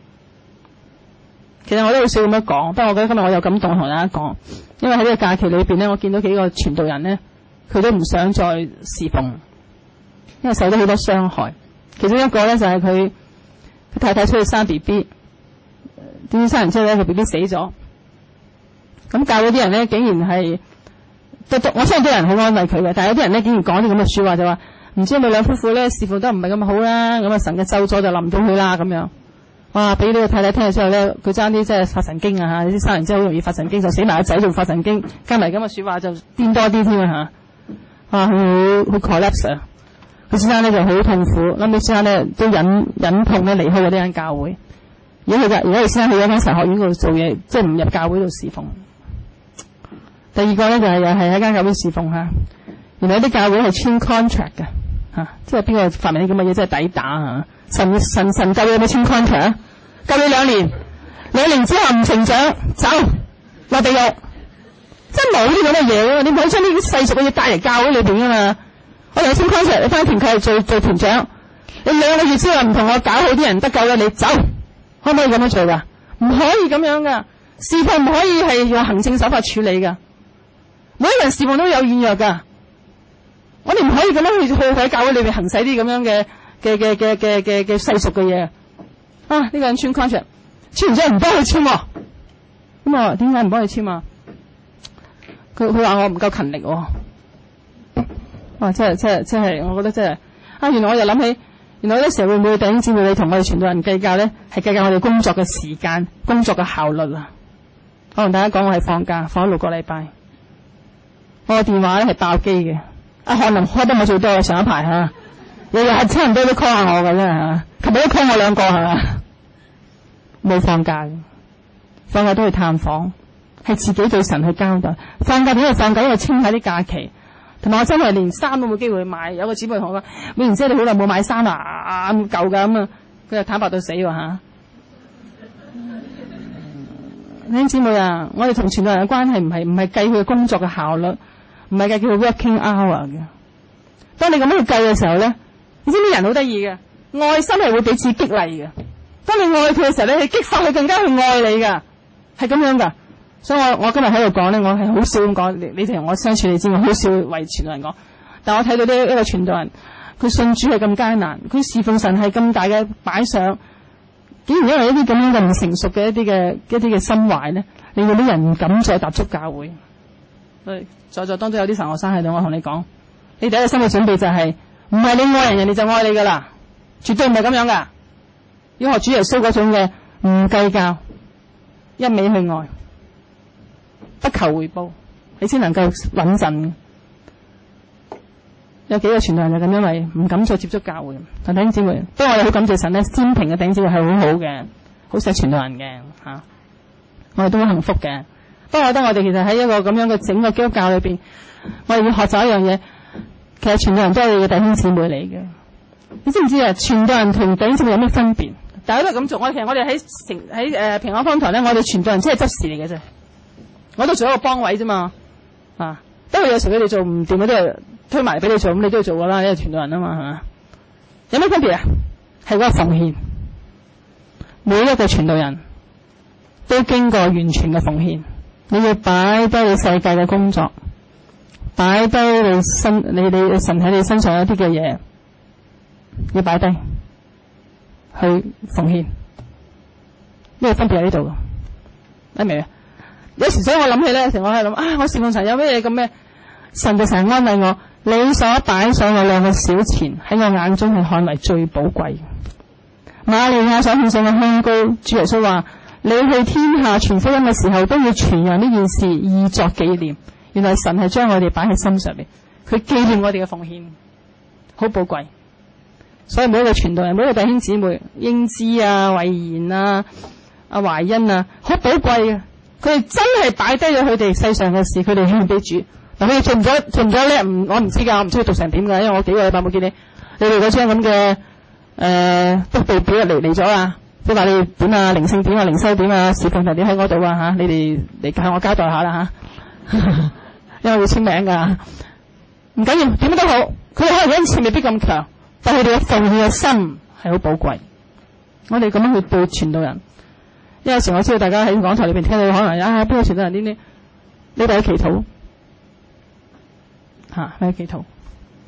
其實我都好少咁樣講，不過我覺得今日我有感動同大家講，因為喺呢個假期裏邊咧，我見到幾個傳道人咧，佢都唔想再侍奉， 因為受到好多傷害。其中一個咧就係佢佢太太出去生 B B， 點知生完之後咧，個 B B 死咗。咁教會啲人咧竟然係，都都我相信啲人好安慰佢嘅，但係有啲人咧竟然講啲咁嘅説話，就話唔知係咪兩夫婦咧侍奉得唔係咁好啦，咁啊神嘅咒詛就臨到佢啦咁樣。哇！俾呢個太太聽咗之後咧，佢爭啲即係發神經啊嚇！你啲生完之後好容易發神經，就死埋個仔仲發神經，加埋咁嘅説話就癲多啲添啊嚇！啊，佢好好 collapse 啊！佢先生咧就好痛苦，諗起先生咧都忍忍痛咧離開咗呢間教會。如果佢而家佢先生去咗間神學院度做嘢，即係唔入教會度侍奉。第二個咧就係又係喺間教會侍奉嚇。原來有啲教會係簽 contract 嘅嚇，即係邊個發明啲咁嘅嘢，真係抵打嚇！神神神教會有冇簽 contract 啊？教你兩年，兩年之後唔成長，走落地獄，真係冇啲咁嘅嘢喎！你唔可以將呢啲世俗嘅嘢帶嚟教會裏邊㗎嘛？我哋簽 contract，你翻團契做做團長，你兩個月之後唔同我搞好啲人得救嘅，你走，可唔可以咁樣做㗎？唔可以咁樣㗎，侍奉唔可以係用行政手法處理㗎。每一個人侍奉都有軟弱㗎，我哋唔可以咁樣去去喺教會裏邊行使啲咁樣嘅嘅嘅嘅嘅嘅嘅世俗嘅嘢。啊！呢、這個人簽 contract， 簽完之後唔幫佢簽喎。咁我點解唔幫佢簽啊？佢佢話我唔夠勤力喎、哦。哇！真係真係真係，我覺得真係啊！原來我又諗起，原來有啲時候會唔會弟兄姊妹你同我哋傳道人計較咧，係計較我哋工作嘅時間、工作嘅效率啊！我同大家講，我係放假放咗六個禮拜，我個電話咧係爆機嘅。啊，可能開得我最多嘅上一排嚇，日日係差唔多都 call 下我嘅啫嚇。琴日都 call 我兩個係嘛？冇放假嘅，放假都去探訪，係自己對神去交代。放假點去放假？因為清下啲假期，同埋我真係連衫都冇機會買。有個姊妹同我講：美賢姐，你好耐冇買衫啊，咁舊㗎咁啊！佢就坦白到死喎嚇。弟兄姊妹啊，我哋同傳道人嘅關係唔係唔係計佢嘅工作嘅效率，唔係計佢 working hour 嘅。當你咁樣去計嘅時候咧，你知唔知人好得意嘅？愛心係會彼此激勵嘅。當你愛佢嘅時候咧，你激發佢更加去愛你噶，係咁樣噶。所以我我今日喺度講咧，我係好少咁講。你你同我相處，你知我好少為傳道人講。但我睇到呢一個傳道人，佢信主係咁艱難，佢侍奉神係咁大嘅擺上，竟然因為一啲咁樣嘅唔成熟嘅一啲嘅一啲嘅心懷咧，令到啲人唔敢再踏足教會。所以在座當中有啲神學生喺度，我同你講，你第一個心理準備就係唔係你愛人，人哋就愛你噶啦。絕對唔係咁樣噶，要學主耶穌嗰種嘅唔計較，一味去愛，不求回報，你先能夠穩陣。有幾個傳道人就咁，因為唔敢再接觸教會。但弟兄姊妹，不過我哋好感謝神咧，先平嘅弟兄姊妹係好好嘅，好錫傳道人嘅嚇、啊，我哋都好幸福嘅。不過我覺得我哋其實喺一個咁樣嘅整個基督教裏邊，我哋要學習一樣嘢，其實傳道人都係你嘅弟兄姊妹嚟嘅。你知唔知啊？傳道人同弟兄姊妹有咩分別？大家都係咁做。我哋其實我哋喺成喺誒平安方堂咧，我哋傳道人真係執事嚟嘅啫。我都做一個幫位啫嘛，啊，不過有時佢哋做唔掂，嗰啲係推埋嚟俾你做，咁你都要做噶啦，因為傳道人啊嘛，係嘛？有咩分別啊？係嗰個奉獻。每一個傳道人都經過完全嘅奉獻，你要擺低你世界嘅工作，擺低你身你你神喺你身上有啲嘅嘢。要擺低去奉獻，呢個分別喺呢度嘅，明唔明啊？有時所以我諗起咧，成日我喺度諗啊，我侍奉神有咩嘢咁咩？神就成日安慰我，你所擺上嘅兩個小錢喺我眼中係看為最寶貴。瑪利亞所獻上嘅香膏，主耶穌話：你去天下傳福音嘅時候，都要傳揚呢件事，以作紀念。原來神係將我哋擺喺心上面，佢紀念我哋嘅奉獻，好寶貴。所以每一個傳道人，每一個弟兄姊妹，英姿啊、慧賢啊、阿懷欣啊，好寶貴嘅。佢哋真係擺低咗佢哋世上嘅事，佢哋獻俾主。嗱，佢哋做唔咗，做唔咗咧，唔我唔知㗎，我唔知佢讀成點㗎，因為我幾個禮拜冇見你。你哋嗰張咁嘅誒督導表嚟嚟咗啊，即係話你哋本啊、靈性點啊、靈修點啊、侍奉台點喺嗰度啊嚇，你哋嚟向我交代下啦嚇，因為要簽名㗎。唔緊要，點都好，佢哋可能恩賜未必咁強。但係佢哋嘅奉獻嘅心係好寶貴，我哋咁樣去對傳道人。因為有時我知道大家喺講台裏邊聽到可能啊邊個傳道人呢啲，你哋喺祈禱嚇，喺祈禱。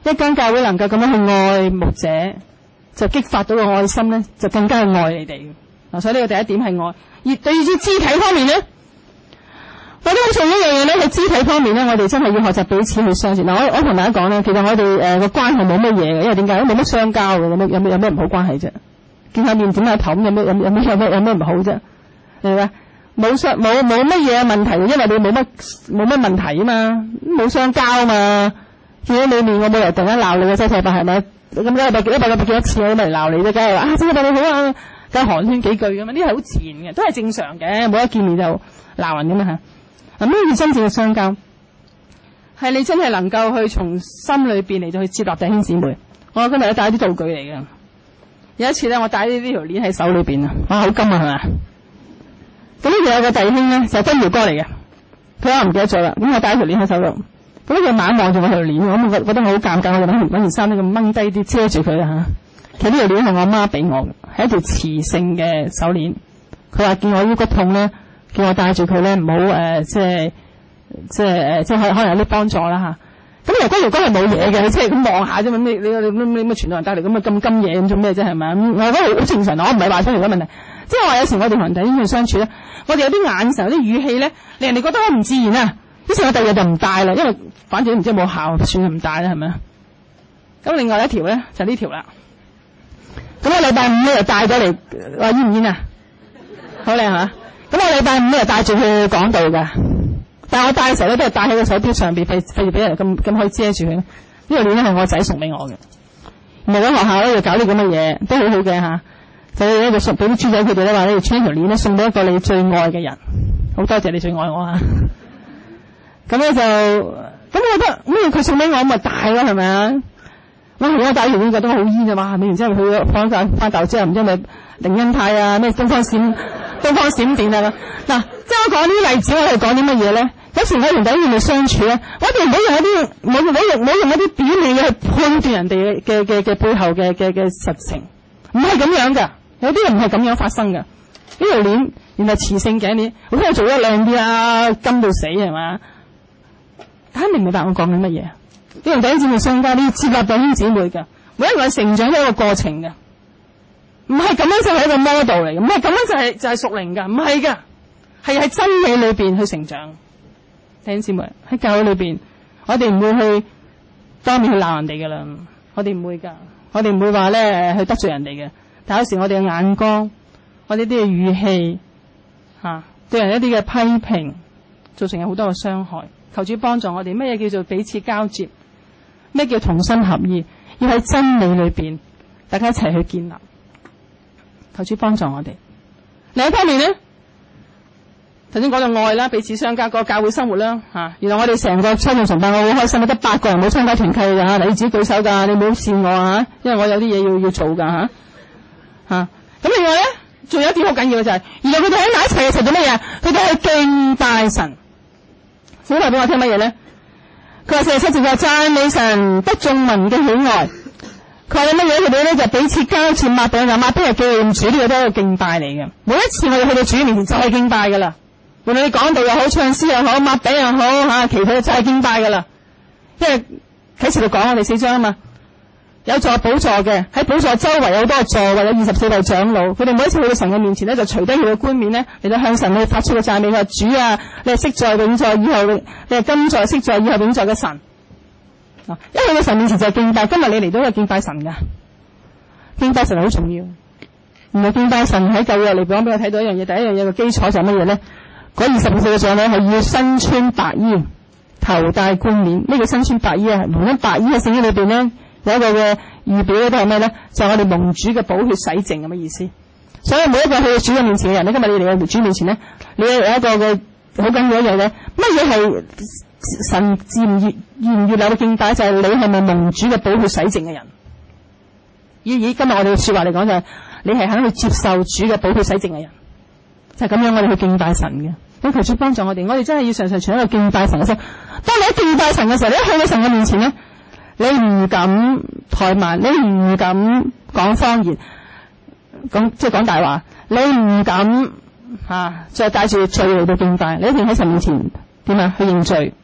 一間教會能夠咁樣去愛牧者，就激發到個愛心咧，就更加係愛你哋。嗱，所以呢個第一點係愛。而對於肢體方面咧，我覺得好重要一樣嘢咧，喺肢體方面咧，我哋真係要學習彼此去相處。嗱，我我同大家講咧，其實我哋誒個關係冇乜嘢嘅，因為點解？冇乜相交嘅，有咩有咩有咩唔好關係啫？見下面點下頭咁，有咩有有咩有咩有咩唔好啫？係咪？冇相冇冇乜嘢問題，因為你冇乜冇乜問題啊嘛，冇相交啊嘛。見到你面，我冇理由突然間鬧你嘅，周世伯係咪？咁一禮拜一禮拜幾多次我咪鬧你啫，梗係話啊，周世伯你好啊，梗係寒暄幾句咁嘛，呢啲係好自然嘅，都係正常嘅，冇一見面就鬧人咁嘛嚇。咁咩叫真正嘅相交？係你真係能夠去從心裏邊嚟到去接納弟兄姊妹。我今日咧帶啲道具嚟嘅，有一次咧我帶呢呢條鏈喺手裏邊啊，哇好金啊係咪？咁呢度有個弟兄咧就係真苗哥嚟嘅，佢可能唔記得咗啦，咁我帶條鏈喺手度。咁佢猛望住我條鏈，咁我覺得我好尷尬，我就揾揾件衫咧咁掹低啲遮住佢啦嚇。其實呢條鏈係我阿媽俾我嘅，係一條磁性嘅手鏈。佢話見我腰骨痛咧，叫我帶住佢咧，唔好誒，即係即係誒，即係可能有啲幫助啦嚇。咁如果如果係冇嘢嘅，即係咁望下啫嘛。你你你你乜傳道人帶嚟咁嘅咁金嘢咁做咩啫？係咪？我覺得好正常，我唔係話出嚟嘅問題。即係話有時我哋同弟兄去相處咧，我哋有啲眼神、有啲語氣咧，令人哋覺得好唔自然啊。於是我第二日就唔帶啦，因為反正唔知有冇效，算係唔帶啦，係咪啊？咁另外一條咧就呢條啦。咁我禮拜五咧就帶咗嚟，話煙唔煙啊？好靚嚇！咁我禮拜五咧就帶住去講道㗎，但係我帶嘅時候咧都係帶喺個手錶上邊，費費事俾人咁咁可以遮住佢。呢條鏈咧係我仔送俾我嘅，唔係喺學校咧就搞啲咁嘅嘢，都好好嘅嚇。就咧就送俾啲豬仔佢哋咧話，你哋穿一條鏈咧送俾一個你最愛嘅人，好多謝你最愛我啊！咁咧就，咁我覺得咩佢送俾我咁咪大咯，係咪啊？我而家戴條鏈覺得好煙啊嘛，然之後佢放晒翻豆之後，唔知係咪靈恩派啊，咩東方閃東方閃電啊嗱，即係我講呢啲例子，我係講啲乜嘢咧？有時我同弟兄哋相處咧，我哋唔好用一啲冇冇用冇用一啲表面嘅去判斷人哋嘅嘅嘅背後嘅嘅嘅實情，唔係咁樣㗎。有啲人唔係咁樣發生㗎。呢條鏈原來磁性頸鏈，好似做得靚啲啊，金到死係嘛？大家明唔明白我講緊乜嘢？呢同弟兄姊妹相交，呢接納弟兄姊妹嘅，每一個人成長都有一個過程嘅，唔係咁樣就係一個 model 嚟嘅，唔係咁樣就係、是、就係、是、屬靈㗎，唔係㗎，係喺真理裏邊去成長。弟兄姊妹喺教會裏邊，我哋唔會去當面去鬧人哋㗎啦，我哋唔會㗎，我哋唔會話咧去得罪人哋嘅。但有時我哋嘅眼光，我哋啲嘅語氣嚇、啊，對人一啲嘅批評，造成有好多嘅傷害。求主幫助我哋，乜嘢叫做彼此交接？咩叫同心合意？要喺真理裏邊，大家一齊去建立。求主幫助我哋。另一方面咧，頭先講到愛啦，彼此相交，個教會生活啦嚇、啊。原來我哋成個初信崇拜，我好開心，得八個人冇參加團契㗎嚇，你自己舉手㗎，你唔好笑我啊，因為我有啲嘢要要做㗎嚇嚇。咁另外咧，仲有一點好緊要嘅就係、是，原來佢哋喺埋一齊嘅時候做乜嘢？佢哋去敬拜神。好話俾我聽乜嘢咧？佢話四十七節就讚美神得眾民嘅喜愛。佢話有乜嘢？佢哋咧就彼此交接抹餅，就抹餅係紀念主，呢個都係一個敬拜嚟嘅。每一次我哋去到主面前就係敬拜噶啦。無論你講道又好，唱詩又好，抹餅又好吓，祈禱就係敬拜噶啦。因為啟示錄講我哋四章啊嘛。有座寶座嘅，喺寶座周圍有好多個座位，有二十四位長老，佢哋每一次去到神嘅面前咧，就除低佢嘅冠冕咧，嚟到向神去發出個讚美，佢話主啊，你係昔在永在以後，你係今在昔在以後永在嘅神。啊，因為去到神面前就係敬拜，今日你嚟到係敬拜神噶，敬拜神係好重要。唔係敬拜神喺舊約嚟講俾我睇到一樣嘢，第一樣嘢嘅基礎就係乜嘢咧？嗰二十四個長老係要身穿白衣，頭戴冠冕。呢個身穿白衣啊，無論白衣嘅聖經裏邊咧。有一個嘅預表咧都係咩咧？就係、是、我哋蒙主嘅寶血洗淨咁嘅意思。所以每一個去到主嘅面前嘅人咧，今日你嚟到主面前咧，你有一個嘅好緊要一樣嘢，乜嘢係神自然越越越有嘅敬拜？就係、是、你係咪蒙主嘅寶血洗淨嘅人？以以今日我哋嘅說話嚟講就係、是、你係肯去接受主嘅寶血洗淨嘅人，就係、是、咁樣我哋去敬拜神嘅。咁求主幫助我哋，我哋真係要常常存一個敬拜神嘅心。當你喺敬拜神嘅時候，你一去到神嘅面前咧。你唔敢怠慢，你唔敢講謊言，講即係講大話，你唔敢吓再帶住罪嚟到敬拜，你一定喺神面前點啊去認罪。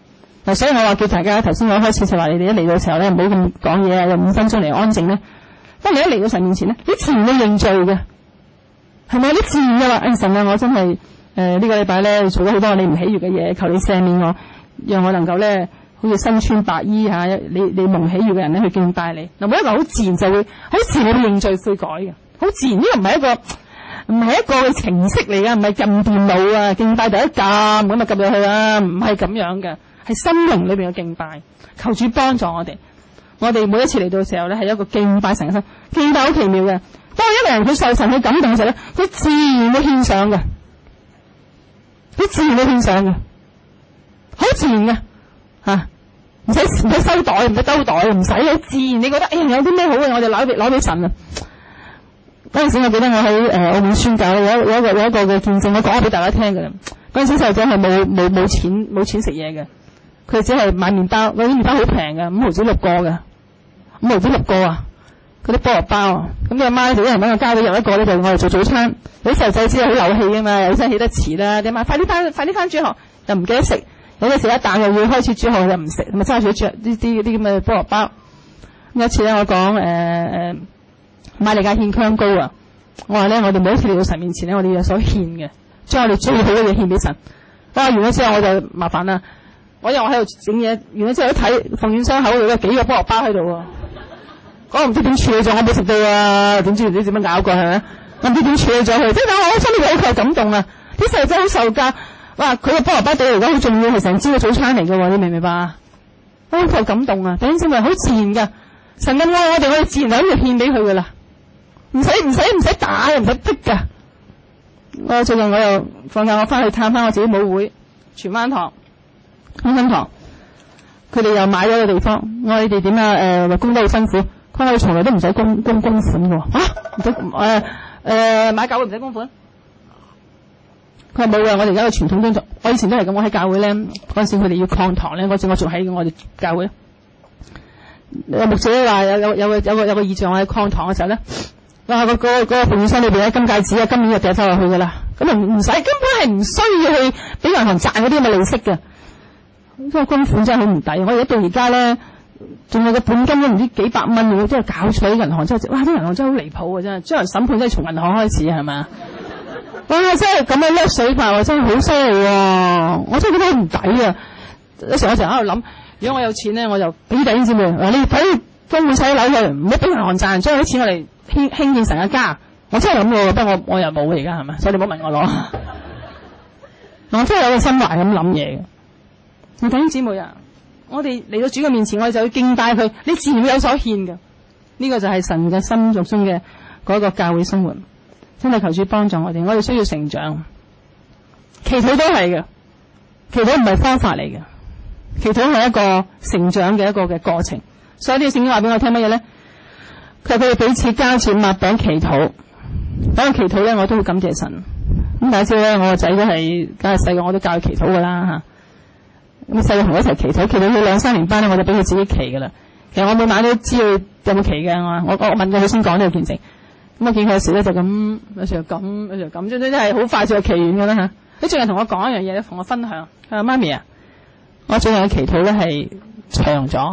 嗱，所以我話叫大家頭先我開始就話你哋一嚟到嘅時候咧，唔好咁講嘢啊，有五分鐘嚟安靜咧。當你一嚟到神面前咧，你自然會認罪嘅，係咪？你自然嘅話，哎神啊，我真係誒、呃這個、呢個禮拜咧做咗好多你唔喜悅嘅嘢，求你赦免我，讓我能夠咧好似身穿白衣嚇，你你蒙喜悅嘅人咧去敬拜你。嗱，每一個好自然就會好自然會認罪悔改嘅，好自然。呢、這個唔係一個唔係一個嘅程式嚟㗎，唔係撳電腦啊，敬拜第一撳咁啊撳入去啊，唔係咁樣嘅。係心靈裏邊嘅敬拜，求主幫助我哋。我哋每一次嚟到嘅時候咧，係一個敬拜神嘅心。敬拜好奇妙嘅，當一個人佢受神去感動嘅時候咧，佢自然會獻上嘅，佢自然會獻上嘅，好自然嘅嚇，唔使唔使收袋，唔使兜袋，唔使好自然。你覺得哎呀有啲咩好嘅，我哋攞俾攞俾神啊！嗰陣時我記得我喺誒澳門宣教有有一個有一個嘅見證，我講咗俾大家聽嘅啦。嗰陣時細路仔係冇冇冇錢冇錢食嘢嘅。佢只係買麵包，嗰啲麵包好平嘅，五毫子六個嘅，五毫子六個啊！嗰啲菠蘿包啊，咁你阿媽就一人揾個膠袋入一個咧，就我哋做早餐。有啲細路仔知係好漏氣啊嘛，有啲起得遲啦，你媽快啲翻快啲翻轉學，又唔記得食，有陣時一啖又要開始煮學又唔食，咪揸住啲呢啲啲咁嘅菠蘿包。咁有一次咧，我講誒誒瑪利亞獻香膏啊，我話咧我哋每一次嚟到神面前咧，我哋有所獻嘅，將我哋最好嘅嘢獻俾神。哇！完咗之後我就麻煩啦。我又我喺度整嘢，完咗之後一睇奉獻箱口度有幾個菠蘿包喺度喎，我唔知點處理咗，我冇食到啊，點知唔知點樣咬過係咪？我唔知點處理咗佢，即係等我心裏好夠感動啊！啲細路仔好受教，哇！佢個菠蘿包對嚟講好重要，係成朝嘅早餐嚟嘅喎，你明唔明白啊？好夠感動啊！等陣先好自然㗎，神咁愛我哋，我哋自然就咁就獻俾佢㗎啦，唔使唔使唔使打，唔使逼㗎。我最近我又放假，我翻去探翻我自己母會荃灣堂。康心堂，佢哋又買咗個地方。我話你哋點啊？誒，話供得好辛苦。佢話我哋從來都唔使供供供款嘅喎。啊，唔使誒誒買教會唔使供款。佢話冇嘅，我哋而家嘅傳統工作，我以前都係咁。我喺教會咧，嗰陣時佢哋要擴堂咧，嗰陣我做喺我哋教會。有牧者話有有有個有個有個異象，我喺擴堂嘅時候咧，哇！嗰個嗰個奉獻箱裏邊咧金戒指啊，今年就掉翻落去㗎啦。咁啊唔使，根本係唔需要去俾銀行賺嗰啲咁嘅利息嘅。呢個供款真係好唔抵，我而家到而家咧，仲有個本金都唔知幾百蚊嘅，真係搞錯啲銀行真係，哇！啲銀行真係好離譜啊！真係將人審判真係從銀行開始係咪？哇！真係咁樣掠水法，真係好犀利喎！我真係覺得好唔抵啊！有時我成日喺度諗，如果我有錢咧，我就俾弟兄姊妹嗱，你睇供滿晒啲樓去，唔好俾銀行賺，將啲錢我嚟興興建神嘅家。我真係咁嘅，不過我我又冇而家係咪？所以你唔好問我攞。我真係有個心懷咁諗嘢嘅。弟兄姊妹啊，我哋嚟到主嘅面前，我哋就要敬拜佢，你自然會有所獻嘅。呢個就係神嘅心目中嘅嗰個教會生活。真係求主幫助我哋，我哋需要成長。祈禱都係嘅，祈禱唔係方法嚟嘅，祈禱係一個成長嘅一個嘅過程。所以呢個聖經話俾我聽乜嘢咧？佢話佢哋彼此交錢擘餅祈禱。講到祈禱咧，我都會感謝神。咁第一次咧，我個仔都係梗係細個，我都教佢祈禱噶啦嚇。咁細個同佢一齊祈禱，祈到佢兩三年班咧，我就俾佢自己祈噶啦。其實我每晚都知道有冇祈嘅，我我我問過佢先講呢個見證。咁我見佢有時咧就咁，有時又咁，有時又咁，總之真係好快就祈完噶啦嚇。佢最近同我講一樣嘢咧，同我分享。佢話媽咪啊，我最近嘅祈禱咧係長咗，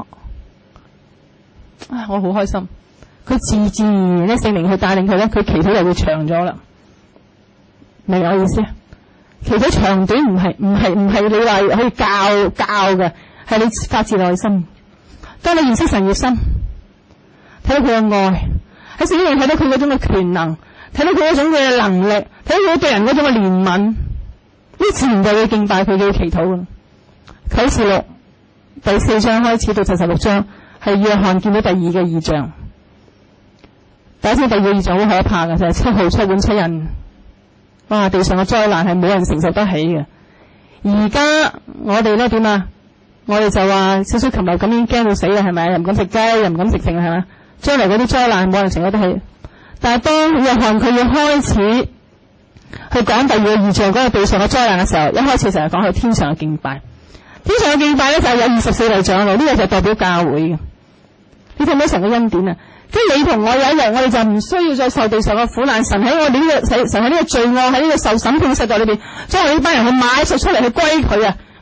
啊我好開心。佢自自然然咧聖靈去帶領佢咧，佢祈禱就會長咗啦。明我意思啊？祈禱長短唔係唔係唔係你話可以教教嘅，係你發自內心。當你認識神越深，睇到佢嘅愛，喺聖經裏睇到佢嗰種嘅權能，睇到佢嗰種嘅能力，睇到佢對人嗰種嘅憐憫，呢自然就會敬拜佢嘅祈禱嘅。啟示錄第四章開始到第十六章，係約翰見到第二嘅異象。第一次、第二個異象好可怕嘅，就係、是、七號七碗七印。哇！地上嘅災難係冇人承受得起嘅。而家我哋咧點啊？我哋就話少少禽流感已經驚到死啦，係咪？又唔敢食雞，又唔敢食剩，係咪？將來嗰啲災難冇人承受得起。但係當約翰佢要開始去講第二個異象嗰個地上嘅災難嘅時候，一開始成日講佢天上嘅敬拜。天上嘅敬拜咧就係有二十四位長老，呢、這個就係代表教會嘅。你睇唔睇神嘅恩典啊？即係你同我有一日，我哋就唔需要再受地上嘅苦難。神喺我哋呢、這個神喺呢個罪惡喺呢個受審判嘅世代裏邊，將我哋呢班人去買贖出嚟去歸佢啊！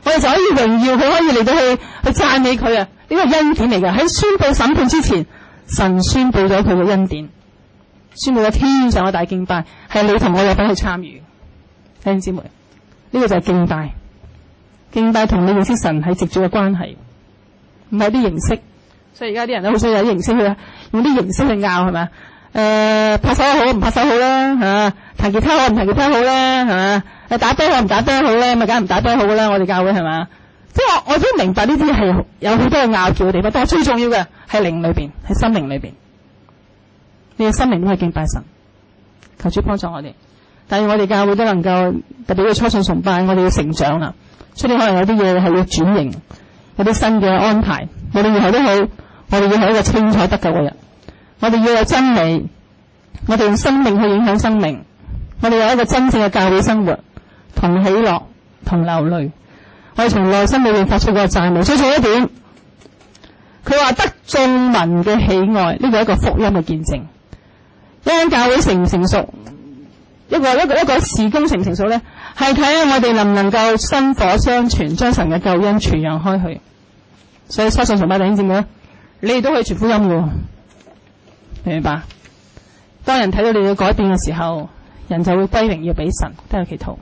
我哋就可以榮耀佢，可以嚟到去去讚美佢啊！呢個恩典嚟㗎。喺宣布審判之前，神宣布咗佢嘅恩典，宣布咗天上嘅大敬拜，係你同我有份去參與。弟兄姊妹，呢個就係敬拜。敬拜同你認識神係直接嘅關係，唔係啲形式。所以而家啲人都好想有啲形式去用啲形式去拗，係咪？誒、呃，拍手好唔拍手好啦嚇，彈吉他好唔彈吉他好啦嚇，誒打啤好唔打啤好咧，咪梗係唔打啤好啦。我哋教會係嘛？即係我我都明白呢啲係有好多嘅拗撬嘅地方，但係最重要嘅係靈裏邊，係心靈裏邊。你嘅心靈都係敬拜神，求主幫助我哋。但係我哋教會都能夠特別嘅初信崇拜，我哋要成長啦。所以可能有啲嘢係要轉型，有啲新嘅安排。我哋以後都好，我哋要係一個清楚得救嘅人。我哋要有真理，我哋用生命去影響生命。我哋有一個真正嘅教會生活，同喜樂，同流淚。我哋從內心裏面發出嗰個讚美。最重要一點，佢話得眾民嘅喜愛，呢個係一個福音嘅見證。一間教會成唔成熟，一個一個一個事工成唔成熟咧，係睇下我哋能唔能夠薪火相傳，將神嘅救恩傳揚開去。所以初信崇拜弟兄姊妹，你哋都可以傳福音嘅，明唔明白？當人睇到你嘅改變嘅時候，人就會歸榮耀俾神。都有祈禱。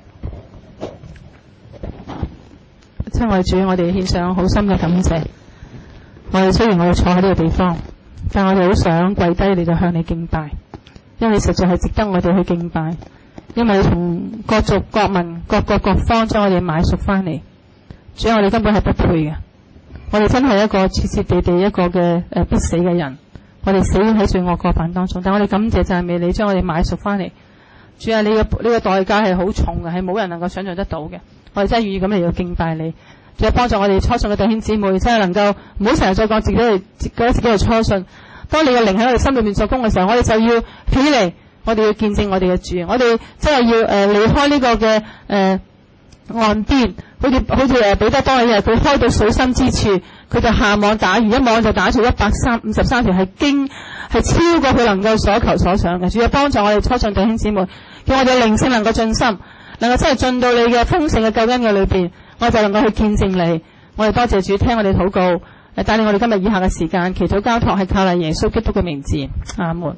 親愛主，我哋獻上好深嘅感謝。我哋雖然我哋坐喺呢個地方，但我哋好想跪低嚟到向你敬拜，因為實在係值得我哋去敬拜。因為你從各族各民各國各方將我哋買贖翻嚟，主要我哋根本係不配嘅。我哋真係一個徹徹地地一個嘅誒必死嘅人，我哋死喺罪惡過犯當中。但我哋感謝讚美你將我哋買贖翻嚟。主啊，你嘅呢個代價係好重嘅，係冇人能夠想象得到嘅。我哋真係願意咁嚟到敬拜你，仲有幫助我哋初信嘅弟兄姊妹，真係能夠唔好成日再講自己係覺得自己係初信。當你嘅靈喺我哋心裏面作工嘅時候，我哋就要起嚟，我哋要見證我哋嘅主，我哋真係要誒、呃、離開呢個嘅誒、呃、岸邊，好似好似誒彼得當日佢開到水深之處，佢就下網打魚，一網就打住一百三五十三條，係經係超過佢能夠所求所想嘅。主要幫助我哋初信弟兄姊妹，叫我哋靈性能夠進心，能夠真係進到你嘅豐盛嘅救恩嘅裏邊，我就能夠去見證你。我哋多謝主聽我哋禱告，誒帶領我哋今日以下嘅時間祈禱交託，係靠賴耶穌基督嘅名字，阿門。